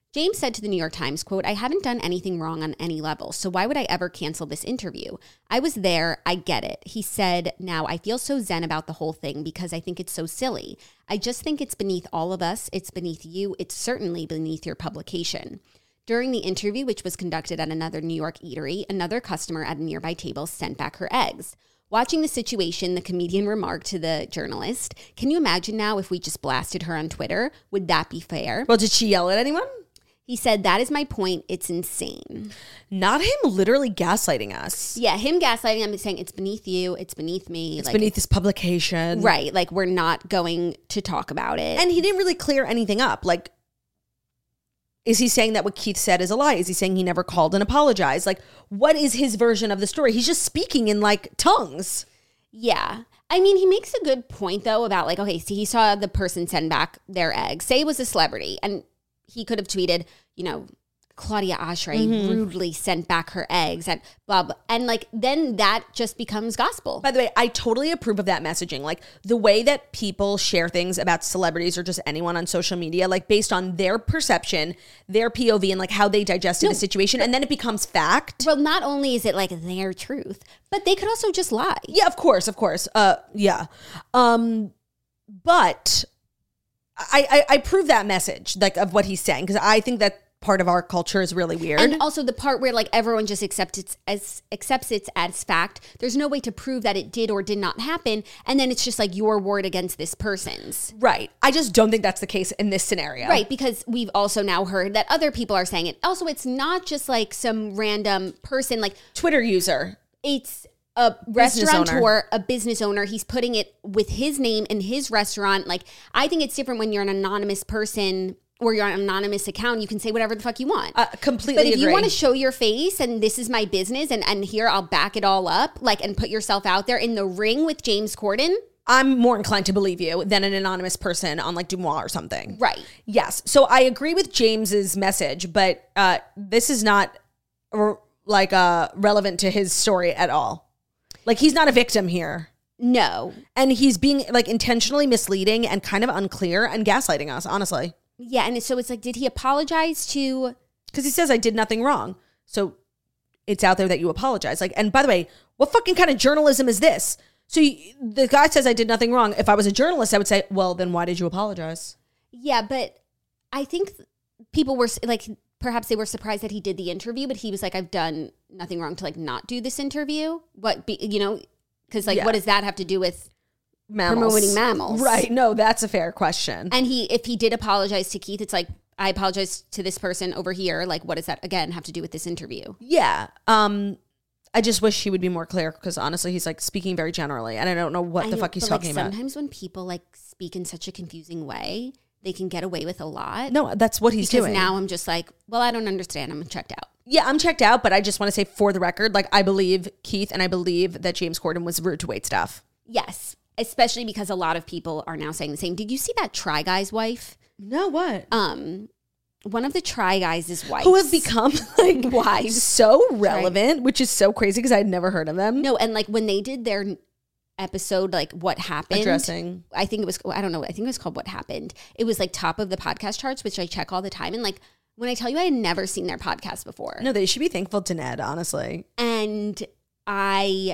James said to the New York Times, quote, I haven't done anything wrong on any level, so why would I ever cancel this interview? I was there. I get it. He said, now I feel so zen about the whole thing because I think it's so silly. I just think it's beneath all of us. It's beneath you. It's certainly beneath your publication. During the interview, which was conducted at another New York eatery, another customer at a nearby table sent back her eggs. Watching the situation, the comedian remarked to the journalist, can you imagine now if we just blasted her on Twitter? Would that be fair? Well, did she yell at anyone? He said, that is my point. It's insane. Not him literally gaslighting us. Yeah, him gaslighting. I'm saying it's beneath you. It's beneath me. It's like, beneath this publication. Right. Like, we're not going to talk about it. And he didn't really clear anything up. Like, is he saying that what Keith said is a lie? Is he saying he never called and apologized? Like, what is his version of the story? He's just speaking in, like, tongues. Yeah. I mean, he makes a good point, though, about, like, okay, so he saw the person send back their eggs. Say it was a celebrity. And he could have tweeted, you know, Claudia Oshry mm-hmm. rudely sent back her eggs and blah, blah. And like, then that just becomes gospel. By the way, I totally approve of that messaging. Like the way that people share things about celebrities or just anyone on social media, like based on their perception, their P O V and like how they digested no, the situation. And then it becomes fact. Well, not only is it like their truth, but they could also just lie. Yeah, of course, of course. Uh, yeah. Um, but I, I, I prove that message like of what he's saying because I think that part of our culture is really weird. And also the part where like everyone just accepts it as accepts it as fact. There's no way to prove that it did or did not happen. And then it's just like your word against this person's. Right. I just don't think that's the case in this scenario. Right. Because we've also now heard that other people are saying it. Also, it's not just like some random person, like Twitter user. It's a restaurateur, a business owner. He's putting it with his name in his restaurant. Like, I think it's different when you're an anonymous person or you're on an anonymous account. You can say whatever the fuck you want. Uh, completely But if agree. you want to show your face and this is my business and, and here I'll back it all up, like, and put yourself out there in the ring with James Corden. I'm more inclined to believe you than an anonymous person on like Dumois or something. Right. Yes. So I agree with James's message, but uh, this is not r- like uh, relevant to his story at all. Like, he's not a victim here. No. And he's being like intentionally misleading and kind of unclear and gaslighting us, honestly. Yeah. And so it's like, did he apologize to? Because he says I did nothing wrong. So it's out there that you apologize. Like, and by the way, what fucking kind of journalism is this? So you, the guy says I did nothing wrong. If I was a journalist, I would say, well, then why did you apologize? Yeah, but I think people were like, perhaps they were surprised that he did the interview, but he was like, I've done nothing wrong to like not do this interview. What, be, you know, because like, yeah. what does that have to do with mammals. Promoting mammals? Right. No, that's a fair question. And he, if he did apologize to Keith, it's like, I apologize to this person over here. Like, what does that, again, have to do with this interview? Yeah. Um, I just wish he would be more clear because honestly, he's like speaking very generally and I don't know what I the know, fuck he's but, talking like, about. Sometimes when people like speak in such a confusing way, they can get away with a lot. No, that's what he's because doing. Now I'm just like, well, I don't understand. I'm checked out. Yeah, I'm checked out, but I just want to say for the record, like I believe Keith and I believe that James Corden was rude to waitstaff. Yes, especially because a lot of people are now saying the same. Did you see that Try Guy's wife? No, what? Um, one of the Try Guys' wives. Who have become like wives. So relevant, right. Which is so crazy because I had never heard of them. No, and like when they did their episode, like what happened. Addressing. I think it was, I don't know, I think it was called What Happened. It was like top of the podcast charts, which I check all the time. And like, when I tell you I had never seen their podcast before. No, they should be thankful to Ned, honestly. And I,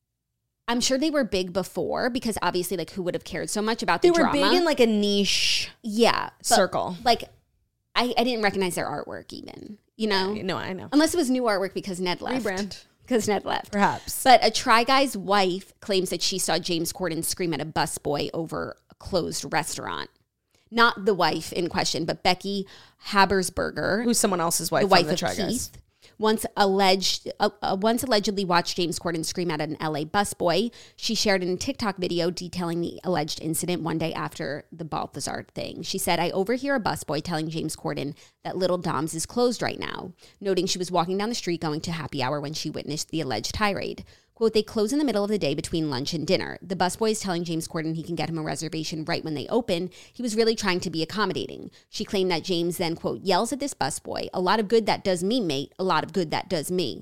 I'm sure they were big before because obviously like who would have cared so much about the they drama. They were big in like a niche yeah, circle. Like I, I didn't recognize their artwork even, you know? Yeah, no, I know. Unless it was new artwork because Ned left. Rebrand. Because Ned left. Perhaps. But a Try Guy's wife claims that she saw James Corden scream at a busboy over a closed restaurant. Not the wife in question, but Becky Habersberger. Who's someone else's wife. The wife the of Try Keith. Guys. Once alleged, uh, uh, once allegedly watched James Corden scream at an L A busboy. She shared in a TikTok video detailing the alleged incident one day after the Balthazar thing. She said, I overhear a busboy telling James Corden that Little Dom's is closed right now, noting she was walking down the street going to happy hour when she witnessed the alleged tirade. Quote, they close in the middle of the day between lunch and dinner. The busboy is telling James Corden he can get him a reservation right when they open. He was really trying to be accommodating. She claimed that James then, quote, yells at this busboy, a lot of good that does me, mate. A lot of good that does me.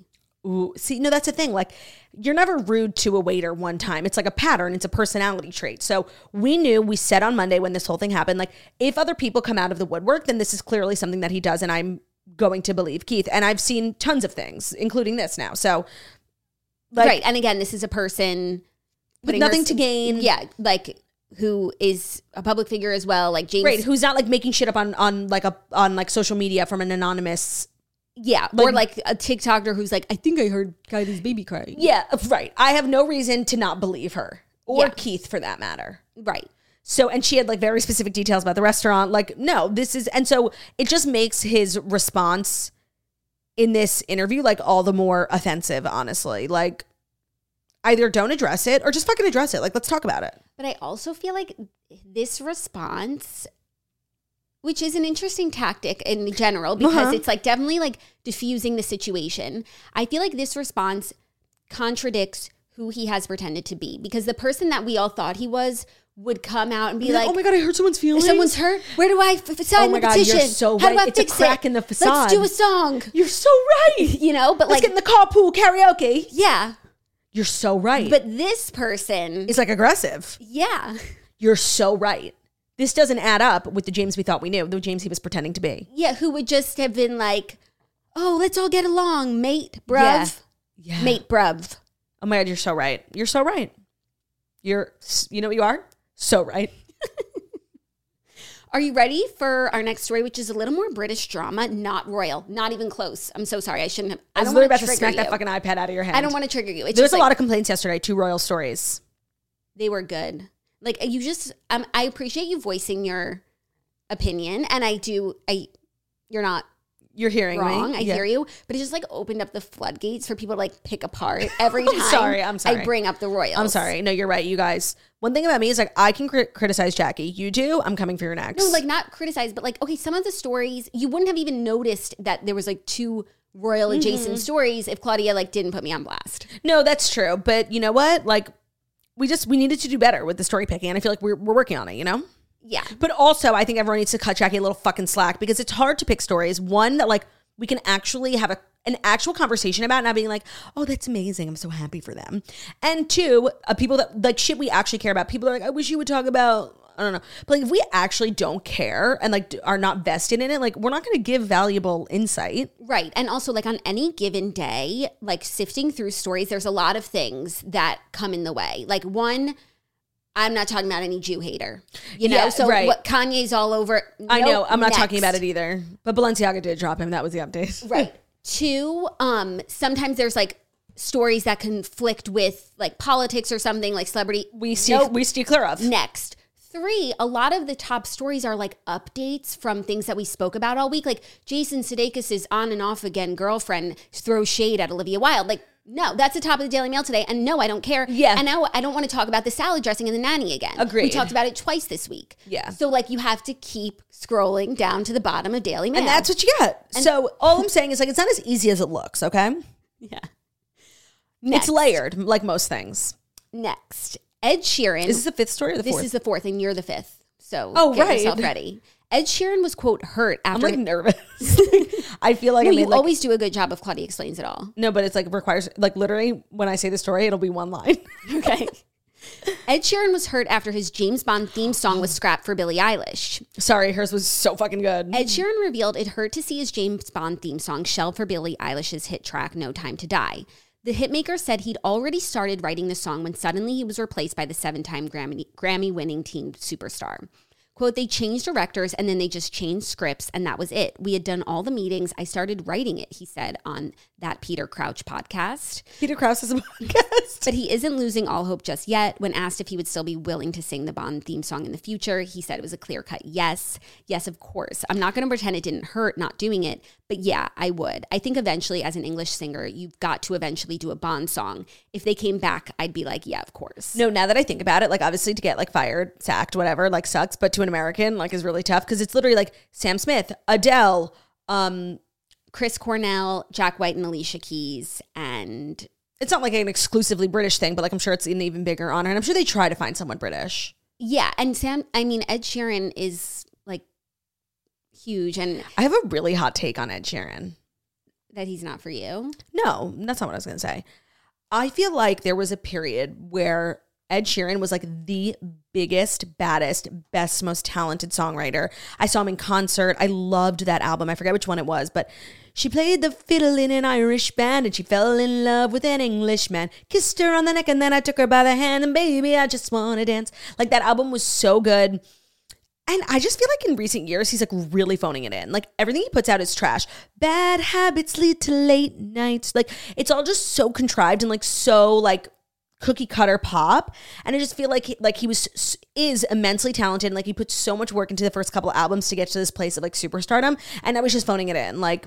Ooh, see, no, that's the thing. Like, you're never rude to a waiter one time. It's like a pattern. It's a personality trait. So we knew, we said on Monday when this whole thing happened, like, if other people come out of the woodwork, then this is clearly something that he does, and I'm going to believe Keith. And I've seen tons of things, including this now. So, like, right. And again, this is a person with nothing her, to gain. Yeah, like, who is a public figure as well. Like, James. Right, who's not, like, making shit up on, on like, a on like social media from an anonymous... Yeah, like, or like a TikToker who's like, I think I heard Kylie's baby crying. Yeah, right. I have no reason to not believe her or Yeah. Keith for that matter. Right. So, and she had like very specific details about the restaurant. Like, no, this is, and so it just makes his response in this interview like all the more offensive, honestly. Like, either don't address it or just fucking address it. Like, let's talk about it. But I also feel like this response, which is an interesting tactic in general, because Uh-huh. it's like definitely like diffusing the situation. I feel like this response contradicts who he has pretended to be, because the person that we all thought he was would come out and be You're like, oh my God, I heard someone's feelings. someone's hurt. Where do I f- f- sign Oh my the God, petition? you're so How do right. I It's a fix crack it? in the facade. Let's do a song. You're so right. You know, but Let's like, get in the carpool karaoke. yeah. You're so right. But this person, it's like aggressive. yeah. You're so right. This doesn't add up with the James we thought we knew, the James he was pretending to be. Yeah, who would just have been like, oh, let's all get along, mate, bruv. Yeah. Yeah. Mate, bruv. Oh my God, you're so right. You're so right. You're, you know what you are? So right. Are you ready for our next story, which is a little more British drama, not royal, not even close. I'm so sorry. I shouldn't have. I, I was don't literally want about to smack that fucking iPad out of your hand. I don't want to trigger you. It's There was just a like, lot of complaints yesterday, two royal stories. They were good. Like, you just, um, I appreciate you voicing your opinion. And I do, I, you're not You're hearing wrong. me. I Yeah. hear you. But it just like opened up the floodgates for people to like pick apart every time. I'm sorry, I'm sorry. I bring up the royals. I'm sorry. No, you're right, you guys. One thing about me is like, I can cri- criticize Jackie. You do. I'm coming for your next. No, like not criticize, but like, okay, some of the stories, you wouldn't have even noticed that there was like two royal adjacent Mm-hmm. stories if Claudia like didn't put me on blast. No, that's true. But you know what? Like, we just, we needed to do better with the story picking. And I feel like we're, we're working on it, you know? Yeah. But also, I think everyone needs to cut Jackie a little fucking slack because it's hard to pick stories. One, that like we can actually have a an actual conversation about, not being like, oh, that's amazing, I'm so happy for them. And two, uh, people that like shit we actually care about. People are like, I wish you would talk about, I don't know. But like, if we actually don't care and like are not vested in it, like we're not going to give valuable insight. Right. And also like on any given day, like sifting through stories, there's a lot of things that come in the way. Like one, I'm not talking about any Jew hater, you know? Yeah, so right. what Kanye's all over. I know, Nope, I'm not next. talking about it either. But Balenciaga did drop him. That was the update. Right. Two, um, sometimes there's like stories that conflict with like politics or something, like celebrity. We steer, Nope. we steer clear of. Next. Three, a lot of the top stories are like updates from things that we spoke about all week. Like Jason Sudeikis' on and off again girlfriend throws shade at Olivia Wilde. Like, no, that's the top of the Daily Mail today. And no, I don't care. Yeah. And now I don't want to talk about the salad dressing and the nanny again. Agreed. We talked about it twice this week. Yeah. So like you have to keep scrolling down to the bottom of Daily Mail. And that's what you get. So all I'm saying is like, it's not as easy as it looks, okay? Yeah. It's layered, like most things. Next. Ed Sheeran. Is this the fifth story or the This fourth? is the fourth, and you're the fifth. So Oh, get right. yourself ready. Ed Sheeran was, quote, hurt I'm after... like nervous. I feel like no, I made you like, always do a good job of Claudia Explains It All. no, but it's like requires like literally when I say the story, it'll be one line. Okay. Ed Sheeran was hurt after his James Bond theme song was scrapped for Billie Eilish. Sorry, hers was so fucking good. Ed Sheeran revealed it hurt to see his James Bond theme song shelved for Billie Eilish's hit track, No Time to Die. The hitmaker said he'd already started writing the song when suddenly he was replaced by the seven-time Grammy, Grammy-winning teen superstar. Quote, they changed directors and then they just changed scripts and that was it. We had done all the meetings. I started writing it, he said on that Peter Crouch podcast. Peter Krause is a podcast. But he isn't losing all hope just yet. When asked if he would still be willing to sing the Bond theme song in the future, he said it was a clear-cut yes. Yes, of course. I'm not going to pretend it didn't hurt not doing it, but yeah, I would. I think eventually as an English singer, you've got to eventually do a Bond song. If they came back, I'd be like, yeah, of course. No, now that I think about it, like obviously to get like fired, sacked, whatever, like sucks, but to an American, like is really tough because it's literally like Sam Smith, Adele, um, Chris Cornell, Jack White and Alicia Keys, and it's not like an exclusively British thing, but like I'm sure it's an even bigger honor. And I'm sure they try to find someone British. yeah, and Sam, I mean, Ed Sheeran is like huge and I have a really hot take on Ed Sheeran. That he's not for you? No, that's not what I was going to say. I feel like there was a period where Ed Sheeran was like the biggest, baddest, best, most talented songwriter. I saw him in concert. I loved that album. I forget which one it was, but she played the fiddle in an Irish band and she fell in love with an Englishman. Kissed her on the neck and then I took her by the hand and baby, I just want to dance. Like that album was so good. And I just feel like in recent years, he's like really phoning it in. Like everything he puts out is trash. Bad habits lead to late nights. Like it's all just so contrived and like so like cookie cutter pop. And I just feel like he, like he was is immensely talented. And like he put so much work into the first couple of albums to get to this place of like superstardom. And I was just phoning it in. Like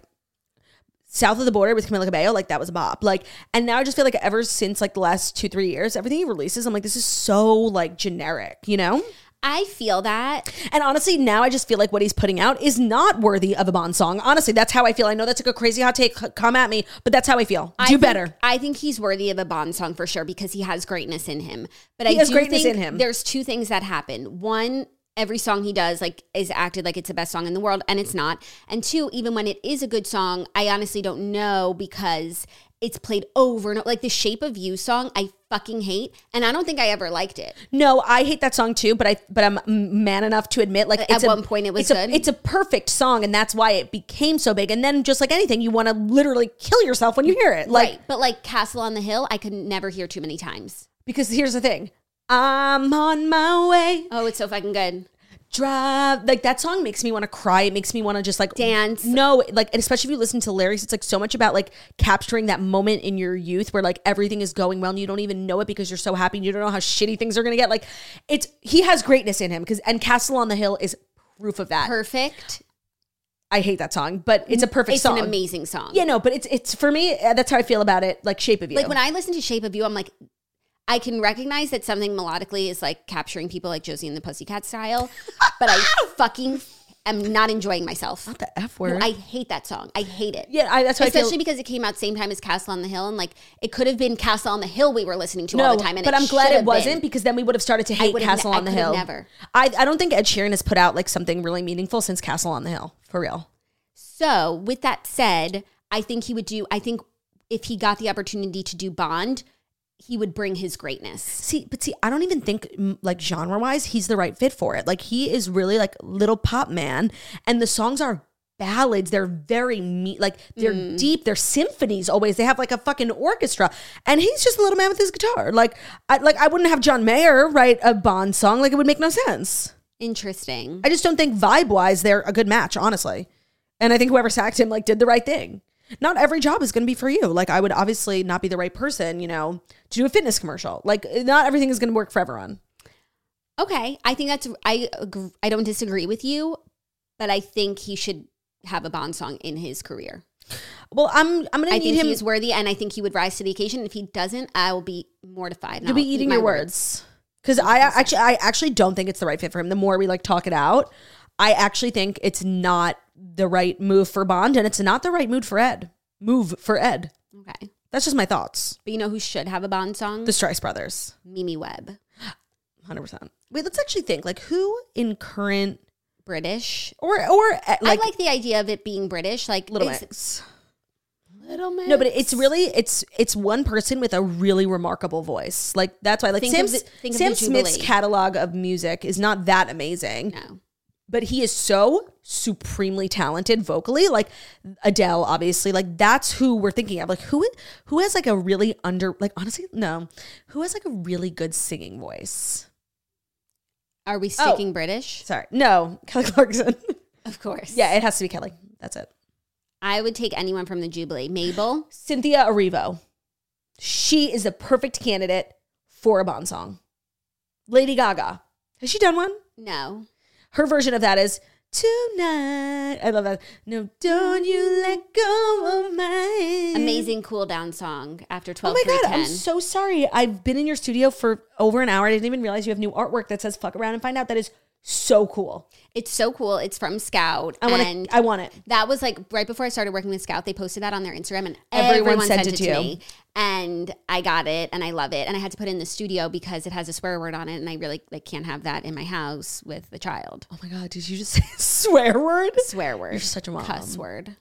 South of the Border with Camila Cabello, like that was a bop. Like, and now I just feel like ever since like the last two, three years, everything he releases, I'm like, this is so like generic, you know? I feel that. And honestly, now I just feel like what he's putting out is not worthy of a Bond song. Honestly, that's how I feel. I know that's like a crazy hot take. Come at me, but that's how I feel. I Do think, better. I think he's worthy of a Bond song for sure because he has greatness in him. But He I has do greatness think in him. There's two things that happen. One, every song he does like is acted like it's the best song in the world, and it's not. And two, even when it is a good song, I honestly don't know because it's played over and over. Like the Shape of You song, I fucking hate, and I don't think I ever liked it. No, I hate that song too, but I but I'm man enough to admit like At it's one a, point it was it's good. A, it's a perfect song, and that's why it became so big. And then just like anything, you want to literally kill yourself when you hear it. Like Right, but like Castle on the Hill, I could never hear too many times. because here's the thing, I'm on my way. Oh, it's so fucking good. Drive, like that song makes me want to cry. It makes me want to just like Dance. No, like, and especially if you listen to lyrics, it's like so much about like capturing that moment in your youth where like everything is going well and you don't even know it because you're so happy and you don't know how shitty things are gonna get. Like it's he has greatness in him because and Castle on the Hill is proof of that. Perfect. I hate that song, but it's a perfect It's song. an amazing song. Yeah, no, but it's it's for me. uh, That's how I feel about it. Like Shape of You. Like when I listen to Shape of You, I'm like, I can recognize that something melodically is like capturing people like Josie and the Pussycat style, but I fucking am not enjoying myself. Not the F No, word. I hate that song. I hate it. yeah, I, that's how I Especially feel. because it came out same time as Castle on the Hill, and like it could have been Castle on the Hill we were listening to No, all the time. And but it I'm glad should it have wasn't been. because then we would have started to hate would've Castle ne- on the I could've Hill. never. I I don't think Ed Sheeran has put out like something really meaningful since Castle on the Hill. For real. So with that said, I think he would do. I think if he got the opportunity to do Bond, he would bring his greatness. See, but see, I don't even think mm, like genre wise, he's the right fit for it. Like he is really like little pop man, and the songs are ballads. They're very me like they're Mm. deep. They're symphonies always. They have like a fucking orchestra, and he's just a little man with his guitar. Like, I like I wouldn't have John Mayer write a Bond song. Like it would make no sense. Interesting. I just don't think vibe wise they're a good match, honestly. And I think whoever sacked him like did the right thing. Not every job is going to be for you. Like I would obviously not be the right person, you know, to do a fitness commercial. Like not everything is going to work for everyone. Okay, I think that's I agree, I don't disagree with you, but I think he should have a Bond song in his career. Well, I'm I'm going to I need think him. he's worthy, and I think he would rise to the occasion. If he doesn't, I will be mortified. and You'll be I'll eat eating my your words. Because I actually I actually don't think it's the right fit for him. The more we like talk it out, I actually think it's not the right move for Bond, and it's not the right mood for Ed. Move for Ed. Okay, That's just my thoughts. but you know who should have a Bond song? The Strice Brothers. Mimi Webb, one hundred percent. Wait, let's actually think. Like who in current British. or or uh, like, I like the idea of it being British, like Little it's- Mix. Little Mix. No, but it's really it's it's one person with a really remarkable voice. Like that's why like Think Sam of the- think of Sam the Smith's Jubilee. catalog of music is not that amazing. no. But he is so supremely talented vocally. Like Adele, obviously. Like that's who we're thinking of. Like who who has like a really under like honestly, no. Who has like a really good singing voice? Are we sticking British? Sorry. No, Kelly Clarkson. Of course. Yeah, it has to be Kelly. That's it. I would take anyone from the Jubilee. Mabel. Cynthia Erivo. She is the perfect candidate for a Bond song. Lady Gaga. Has she done one? No. Her version of that is Tonight. I love that. No, don't you let go of my Amazing cool down song after Oh twelve my three God, ten. I'm so sorry. I've been in your studio for over an hour. I didn't even realize you have new artwork that says fuck around and find out. That is so cool. It's so cool. It's from Scout. I want and to I want it. that was like right before I started working with Scout. They posted that on their Instagram, and Everyone everyone, sent sent, it it to to you. me. And I got it, and I love it. And I had to put it in the studio because it has a swear word on it, and I really like can't have that in my house with the child. Oh my God, did you just say swear word? Swear word. You're such a mom. Cuss word.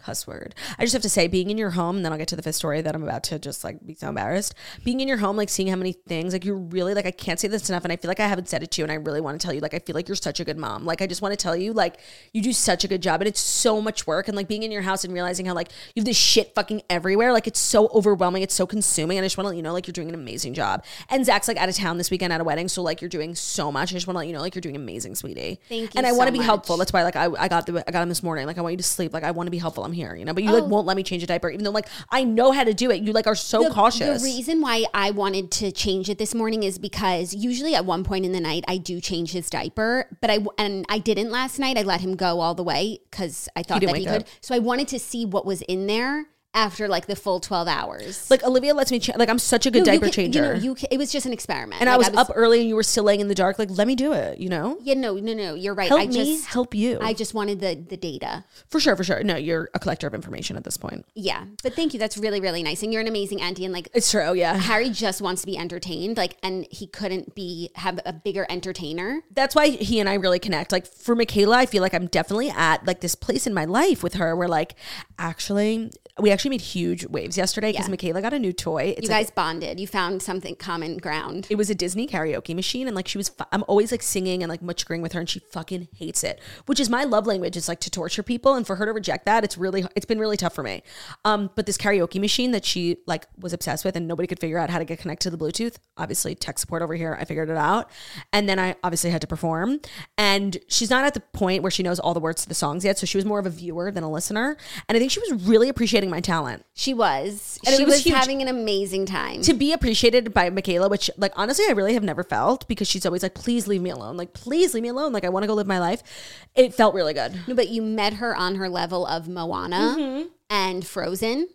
cuss word. I just have to say, being in your home, and then I'll get to the fifth story that I'm about to just like be so embarrassed. Being in your home, like seeing how many things, like you're really like, I can't say this enough. And I feel like I haven't said it to you. And I really want to tell you, like, I feel like you're such a good mom. Like, I just want to tell you, like, you do such a good job. And it's so much work. And like being in your house and realizing how like you have this shit fucking everywhere. Like, it's so overwhelming. It's so consuming. And I just want to let you know, like, you're doing an amazing job. And Zach's like out of town this weekend at a wedding. So like, you're doing so much. I just want to let you know, like, you're doing amazing, sweetie. Thank you And I so want to be much. helpful. That's why like I, I got the, I got him this morning. Like, I want you to sleep. Like, I want to be helpful. I'm here, you know, but you like Oh. won't let me change a diaper, even though like I know how to do it. You like are so the, cautious. The reason why I wanted to change it this morning is because usually at one point in the night I do change his diaper, but I and I didn't last night. I let him go all the way because I thought didn't that he wake could. up. So I wanted to see what was in there after like the full twelve hours. Like Olivia lets me, cha- like I'm such a good No, you diaper can- changer. You know, you can, it was just an experiment. and I Like, was, up early and you were still laying in the dark. Like, let me do it, you know? Yeah, no, no, no. You're right. Help I me just help you. I just wanted the the data. For sure, for sure. No, you're a collector of information at this point. Yeah, but thank you. That's really really nice, and you're an amazing auntie. And like It's true, yeah. Harry just wants to be entertained, like, and he couldn't be have a bigger entertainer. That's why he and I really connect. Like for Michaela, I feel like I'm definitely at like this place in my life with her where like actually we actually made huge waves yesterday because Yeah. Michaela got a new toy. It's You like, guys bonded. You found something common ground. it was a Disney karaoke machine, and like she was, fu- I'm always like singing and like muchkering with her, and she fucking hates it, which is my love language. It's like to torture people, and for her to reject that, it's really, it's been really tough for me. Um, but this karaoke machine that she like was obsessed with, and nobody could figure out how to get connected to the Bluetooth. Obviously, tech support over here, I figured it out, and then I obviously had to perform. And she's not at the point where she knows all the words to the songs yet, so she was more of a viewer than a listener, and I think she was really appreciating my talent. She was. And it she was was, huge. having an amazing time. To be appreciated by Michaela, which like honestly I really have never felt, because she's always like, please leave me alone, like please leave me alone, like I want to go live my life. It felt really good. No, but you met her on her level of Moana Mm-hmm. and Frozen.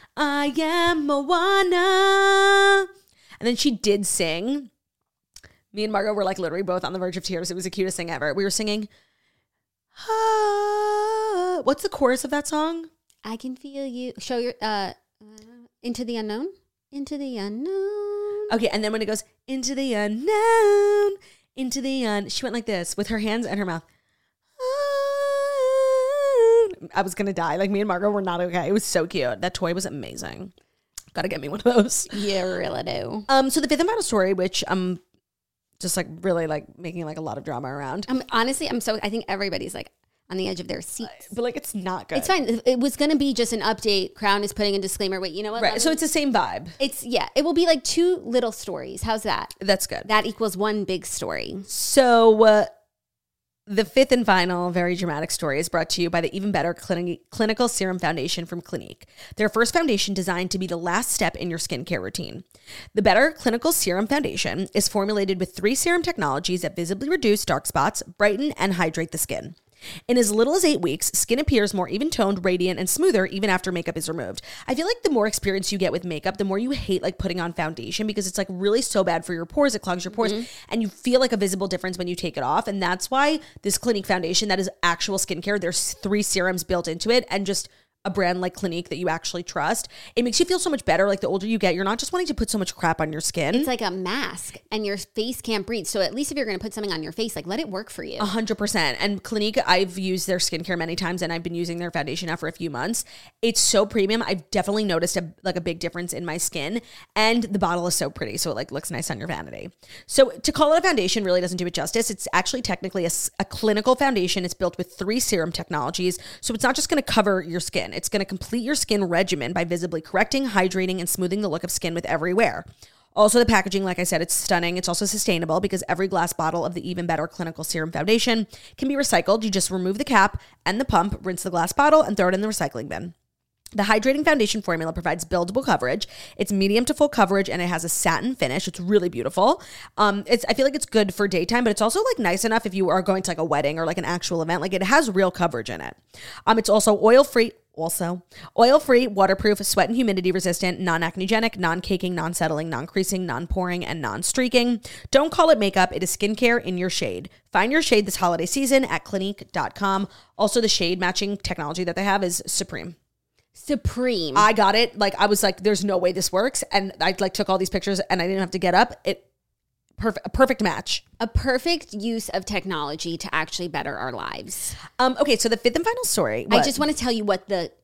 I am Moana. And then she did sing. Me and Margot were like literally both on the verge of tears. It was the cutest thing ever. We were singing ah, what's the chorus of that song? I can feel you. Show your uh, uh into the unknown. Into the unknown. Okay, and then when it goes into the unknown, into the un, she went like this with her hands and her mouth. I was gonna die. Like me and Margot were not okay. It was so cute. That toy was amazing. Gotta get me one of those. You really do. Um, so the fifth and final story, which I'm just like really like making like a lot of drama around, Um, honestly, I'm so. I think everybody's like on the edge of their seats. but like it's not good. It's fine. It was going to be just an update. Crown is putting a disclaimer. Wait, you know what? right? Let So me- it's the same vibe. it's yeah. It will be like two little stories. How's that? That's good. That equals one big story. So uh, the fifth and final very dramatic story is brought to you by the Even Better Clini- Clinical Serum Foundation from Clinique. Their first foundation designed to be the last step in your skincare routine. The Better Clinical Serum Foundation is formulated with three serum technologies that visibly reduce dark spots, brighten, and hydrate the skin. In as little as eight weeks, skin appears more even-toned, radiant, and smoother even after makeup is removed. I feel like the more experience you get with makeup, the more you hate like putting on foundation, because it's like really so bad for your pores. It clogs your pores, and you feel like a visible difference when you take it off. And that's why this Clinique foundation, that is actual skincare, there's three serums built into it, and just a brand like Clinique that you actually trust, it makes you feel so much better. Like the older you get, you're not just wanting to put so much crap on your skin. It's like a mask, and your face can't breathe. So at least if you're going to put something on your face, like let it work for you. A hundred percent. And Clinique, I've used their skincare many times, and I've been using their foundation now for a few months. It's so premium. I've definitely noticed a like a big difference in my skin, and the bottle is so pretty, so it like looks nice on your vanity. So to call it a foundation really doesn't do it justice. It's actually technically a, s- a clinical foundation. It's built with three serum technologies, so it's not just going to cover your skin. It's going to complete your skin regimen by visibly correcting, hydrating, and smoothing the look of skin with every wear. Also, the packaging, like I said, it's stunning. It's also sustainable because every glass bottle of the Even Better Clinical Serum Foundation can be recycled. You just remove the cap and the pump, rinse the glass bottle, and throw it in the recycling bin. The hydrating foundation formula provides buildable coverage. It's medium to full coverage, and it has a satin finish. It's really beautiful. Um, it's I feel like it's good for daytime, but it's also like nice enough if you are going to like a wedding or like an actual event. Like it has real coverage in it. Um, it's also oil free. Also, oil-free, waterproof, sweat and humidity resistant, non-acnegenic, non-caking, non-settling, non-creasing, non-poring, and non-streaking. Don't call it makeup. It is skincare in your shade. Find your shade this holiday season at Clinique dot com. Also, the shade matching technology that they have is supreme. Supreme. I got it. Like, I was like, there's no way this works. And I like took all these pictures and I didn't have to get up. It perfect, a perfect match. a perfect use of technology to actually better our lives. Um, okay, so the fifth and final story. I what? just want to tell you what the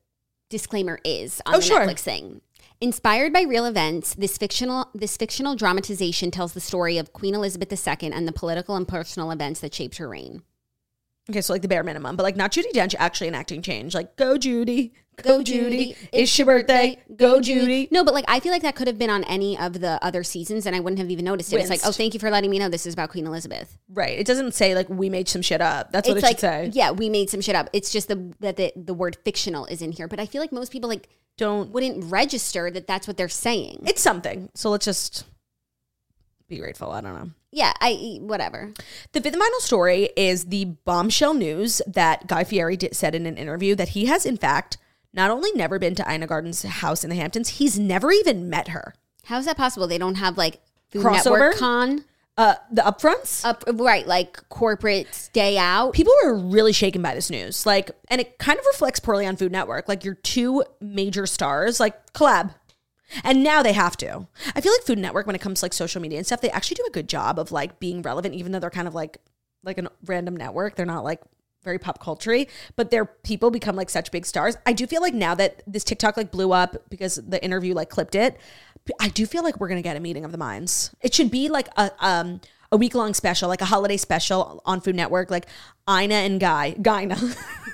disclaimer is on Oh, the sure. Netflix thing. Inspired by real events, this fictional this fictional dramatization tells the story of Queen Elizabeth the Second and the political and personal events that shaped her reign. Okay, so like the bare minimum, but like not Judi Dench actually enacting change. Like, go Judy, Go Judy, it's your birthday, go Judy. No, but like I feel like that could have been on any of the other seasons and I wouldn't have even noticed it. It's like, Winced. oh, thank you for letting me know this is about Queen Elizabeth. Right. It doesn't say like we made some shit up. That's what It's it like, should say. yeah, we made some shit up. It's just the that the, the word fictional is in here. But I feel like most people like Don't. wouldn't register that that's what they're saying. It's something. So let's just be grateful. I don't know. Yeah, I whatever. The fifth and final story is the bombshell news that Guy Fieri did, said in an interview that he has, in fact, not only never been to Ina Garten's house in the Hamptons, he's never even met her. How is that possible? They don't have like Food Crossover? Network Con Uh, the upfronts? up, right? Like corporate day out. People were really shaken by this news. Like, and it kind of reflects poorly on Food Network. Like, your two major stars, like, collab. And now they have to. I feel like Food Network, when it comes to like social media and stuff, they actually do a good job of like being relevant, even though they're kind of like like a random network. They're not like very pop culture-y, but their people become like such big stars. I do feel like now that this TikTok like blew up because the interview like clipped it, I do feel like we're gonna get a meeting of the minds. It should be like a um a week long special, like a holiday special on Food Network, like Ina and Guy, Guyna.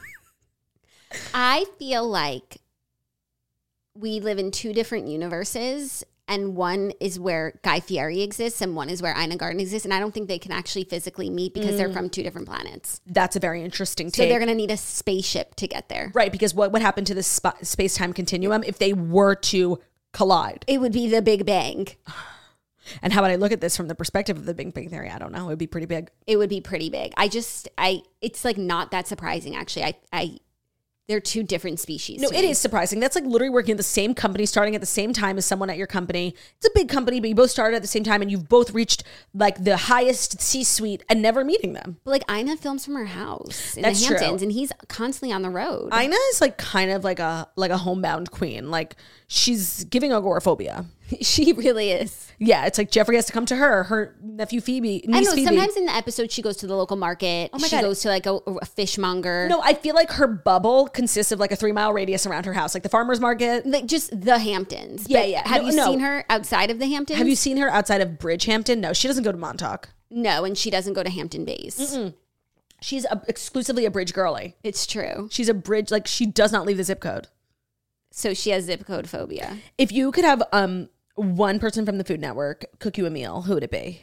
I feel like we live in two different universes, and one is where Guy Fieri exists, and one is where Ina Garten exists. And I don't think they can actually physically meet because they're from two different planets. That's a very interesting So take. they're going to need a spaceship to get there. Right, because what would happen to the sp- space-time continuum if they were to collide? It would be the Big Bang. And how would I look at this from the perspective of the Big Bang Theory? I don't know. It would be pretty big. It would be pretty big. I just, I, it's like not that surprising actually. I, I, they're two different species. No, to it me. is surprising. That's like literally working at the same company, starting at the same time as someone at your company. It's a big company, but you both started at the same time and you've both reached like the highest C-suite and never meeting them. But like Ina films from her house in That's the true. Hamptons, and he's constantly on the road. Ina is like kind of like a like a homebound queen. Like she's giving agoraphobia. She really is. Yeah, it's like Jeffrey has to come to her. Her nephew Phoebe, I niece know. Phoebe. Sometimes in the episode, she goes to the local market. Oh my she God. goes to like a, a fishmonger. No, I feel like her bubble consists of like a three mile radius around her house, like the farmer's market. like just the Hamptons. Yeah, But yeah. Have No, you no. seen her outside of the Hamptons? Have you seen her outside of Bridgehampton? No, she doesn't go to Montauk. No, and she doesn't go to Hampton Bays. She's a, exclusively a bridge girly. It's true. She's a bridge, like she does not leave the zip code. So she has zip code phobia. If you could have um one person from the Food Network cook you a meal, who would it be?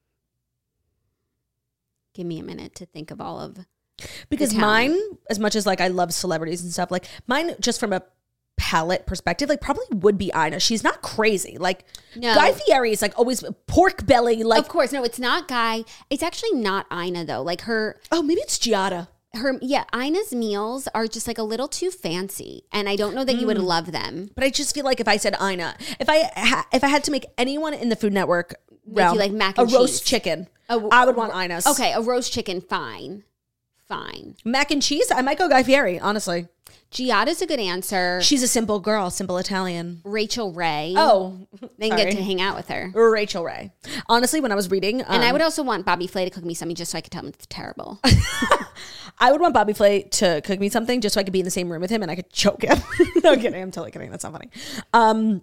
Give me a minute to think of all of. Because The talent. mine, as much as like I love celebrities and stuff, like mine just from a palate perspective, like probably would be Ina. She's not crazy. Like No. Guy Fieri is like always pork belly, like Of course, no, it's not Guy. It's actually not Ina though. Like her, oh maybe it's Giada. her, yeah, Ina's meals are just like a little too fancy, and I don't know that you would love them. But I just feel like if I said Ina, if I ha- if I had to make anyone in the Food Network Make realm you like mac a and roast cheese. chicken, A- I would want Ina's. Okay, a roast chicken, fine, fine. Mac and cheese, I might go Guy Fieri, honestly. Giada's a good answer. She's a simple girl, simple Italian. Rachel Ray. Oh, they can sorry. get to hang out with her. Rachel Ray. Honestly, when I was reading, um, And I would also want Bobby Flay to cook me something just so I could tell him it's terrible. I would want Bobby Flay to cook me something just so I could be in the same room with him and I could choke him. No kidding, I'm totally kidding. That's not funny. Um,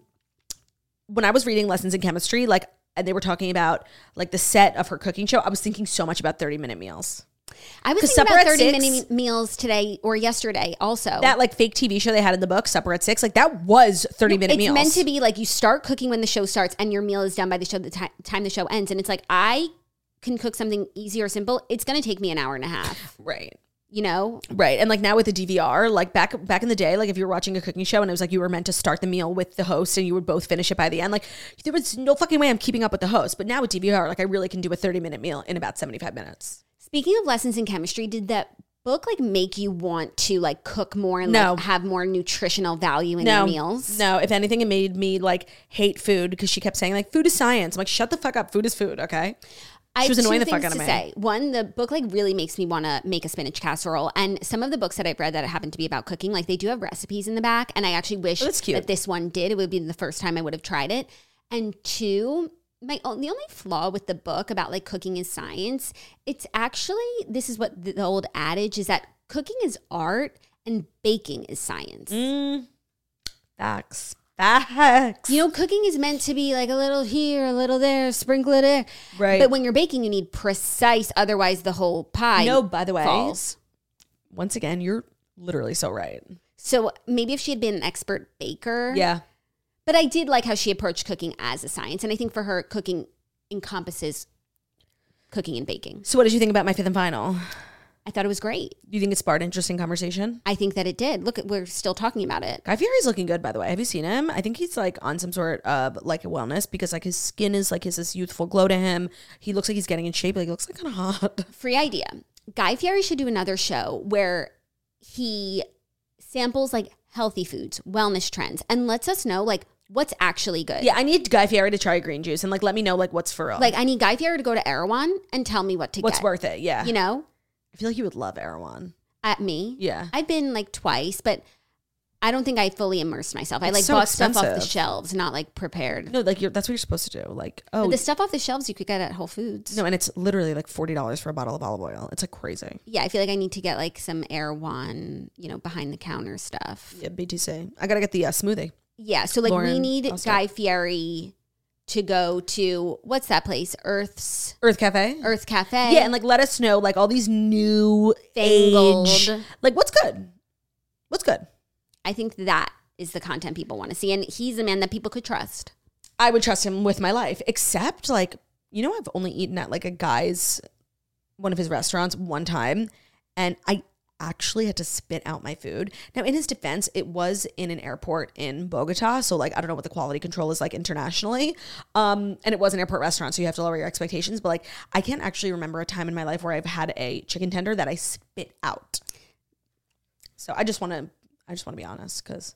when I was reading Lessons in Chemistry, like, and they were talking about like the set of her cooking show, I was thinking so much about thirty minute meals. I was 'Cause thinking supper about at thirty six- minute meals today or yesterday also. That like fake T V show they had in the book, Supper at Six, like that was thirty minute it's meals. meant to be like you start cooking when the show starts and your meal is done by the show the ti- time the show ends. And it's like I can cook something easy or simple. It's going to take me an hour and a half. Right. You know, Right. And like now with the D V R, like back back in the day, like if you were watching a cooking show and it was like you were meant to start the meal with the host and you would both finish it by the end, like there was no fucking way I'm keeping up with the host. But now with D V R, like I really can do a thirty minute meal in about seventy-five minutes. speaking of lessons in chemistry, did that book like make you want to like cook more and No. like have more nutritional value in No, your meals? no. If anything, it made me like hate food because she kept saying like food is science. I'm like, shut the fuck up. Food is food. Okay. I She was have annoying two the fuck things out of to me. say. One, the book like really makes me want to make a spinach casserole, and some of the books that I've read that happen to be about cooking, like they do have recipes in the back, and I actually wish Oh, that's cute. that this one did. It would be the first time I would have tried it. And two, my o- the only flaw with the book about like cooking is science. It's actually this is what the, the old adage is that cooking is art and baking is science. Mm. Facts. Facts. You know, cooking is meant to be like a little here, a little there, sprinkle it in. Right. But when you're baking, you need precise, otherwise the whole pie No, by the way, falls. Once again, you're literally so right. So maybe if she had been an expert baker. Yeah. But I did like how she approached cooking as a science. And I think for her, cooking encompasses cooking and baking. So what did you think about my fifth and final? I thought it was great. Do you think it sparked interesting conversation? I think that it did. Look, we're still talking about it. Guy Fieri's looking good, by the way. Have you seen him? I think he's like on some sort of like a wellness because like his skin is like, his this youthful glow to him. He looks like he's getting in shape. Like he looks like kind of hot. Free idea. Guy Fieri should do another show where he samples like healthy foods, wellness trends, and lets us know like what's actually good. Yeah, I need Guy Fieri to try green juice and like let me know like what's for real. Like I need Guy Fieri to go to Erewhon and tell me what to what's get. worth it. Yeah. You know? I feel like you would love Erewhon. At me. Yeah. I've been like twice, but I don't think I fully immersed myself. I It's like so bought stuff off the expensive. shelves, not like prepared. No, like you're, that's what you're supposed to do. Like, oh, But the stuff off the shelves you could get at Whole Foods. no, and it's literally like forty dollars for a bottle of olive oil. It's like crazy. Yeah, I feel like I need to get like some Erewhon, you know, behind the counter stuff. Yeah, B T C. I gotta get the uh, smoothie. Yeah, so like we Lauren need also. Guy Fieri to go to, what's that place? Earth's Earth Cafe. Earth Cafe. Yeah, and like let us know like all these new Fangled. age, like what's good, what's good. I think that is the content people want to see, and he's a man that people could trust. I would trust him with my life, except like you know I've only eaten at like a guy's one of his restaurants one time, and I actually had to spit out my food. Now, in his defense, it was in an airport in Bogota, so like I don't know what the quality control is like internationally, um, and it was an airport restaurant, so you have to lower your expectations. But like I can't actually remember a time in my life where I've had a chicken tender that I spit out. So I just want to, I just want to be honest because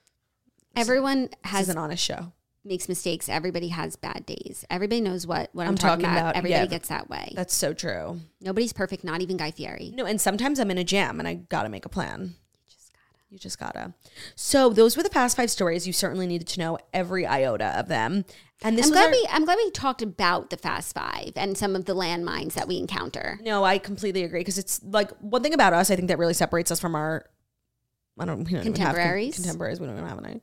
Everyone this has is an honest show. makes mistakes. Everybody has bad days. Everybody knows what, what I'm, I'm talking, talking about. about, Everybody yeah. gets that way. That's so true. Nobody's perfect, not even Guy Fieri. No, and sometimes I'm in a jam and I gotta make a plan. You just gotta. So those were the past five stories. You certainly needed to know every iota of them. And this I'm was glad our- we I'm glad we talked about the Fast Five and some of the landmines that we encounter. No, I completely agree because it's like one thing about us. I think that really separates us from our. I don't. We don't even have con- Contemporaries? contemporaries. We don't even have any.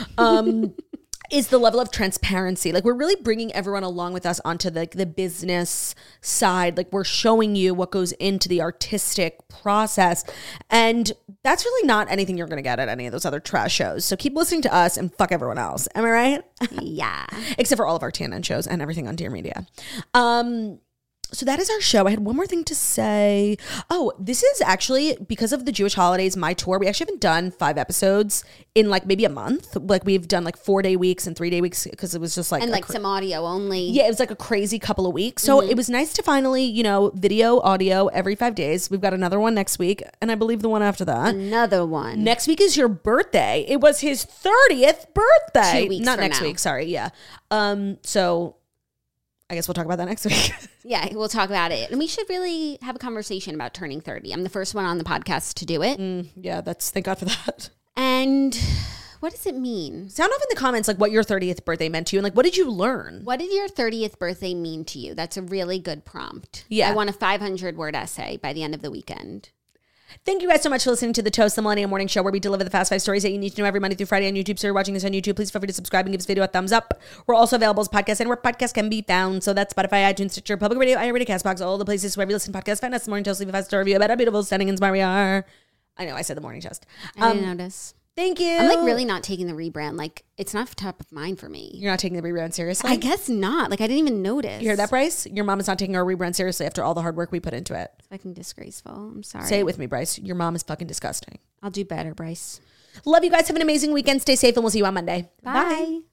Um, is the level of transparency. Like we're really bringing everyone along with us onto the the business side. Like we're showing you what goes into the artistic process, and that's really not anything you're going to get at any of those other trash shows. So keep listening to us and fuck everyone else. Am I right? Yeah. Except for all of our T N N shows and everything on Dear Media. Um, so that is our show. I had one more thing to say. Oh, this is actually because of the Jewish holidays, my tour. We actually haven't done five episodes in like maybe a month. Like we've done like four day weeks and three day weeks because it was just like And a like cra- some audio only. yeah, it was like a crazy couple of weeks. So it was nice to finally, you know, video, audio every five days. We've got another one next week, and I believe the one after that. Another one. Next week is your birthday. It was his thirtieth birthday. Two weeks Not from next now. week, sorry. Yeah. Um, so I guess we'll talk about that next week. Yeah, we'll talk about it. And we should really have a conversation about turning thirty. I'm the first one on the podcast to do it. Yeah, that's thank God for that. And what does it mean? Sound off in the comments like what your thirtieth birthday meant to you and like what did you learn? What did your thirtieth birthday mean to you? That's a really good prompt. Yeah. I want a five hundred word essay by the end of the weekend. Thank you guys so much for listening to the Toast the Millennium Morning Show, where we deliver the fast five stories that you need to know every Monday through Friday on YouTube. So if you're watching this on YouTube, please feel free to subscribe and give this video a thumbs up. We're also available as podcasts and where podcasts can be found. So that's Spotify, iTunes, Stitcher, Public Radio, iRadio, CastBox, all the places where you listen to podcasts. Find us, The Morning Toast, leave a five star review about how beautiful, stunning, and smart we are. I know I said The Morning Toast. I Um, didn't notice. Thank you. I'm like really not taking the rebrand. Like it's not top of mind for me. You're not taking the rebrand seriously? I guess not. Like I didn't even notice. You hear that, Bryce? Your mom is not taking our rebrand seriously after all the hard work we put into it. It's fucking disgraceful. I'm sorry. Say it with me, Bryce. Your mom is fucking disgusting. I'll do better, Bryce. Love you guys. Have an amazing weekend. Stay safe, and we'll see you on Monday. Bye.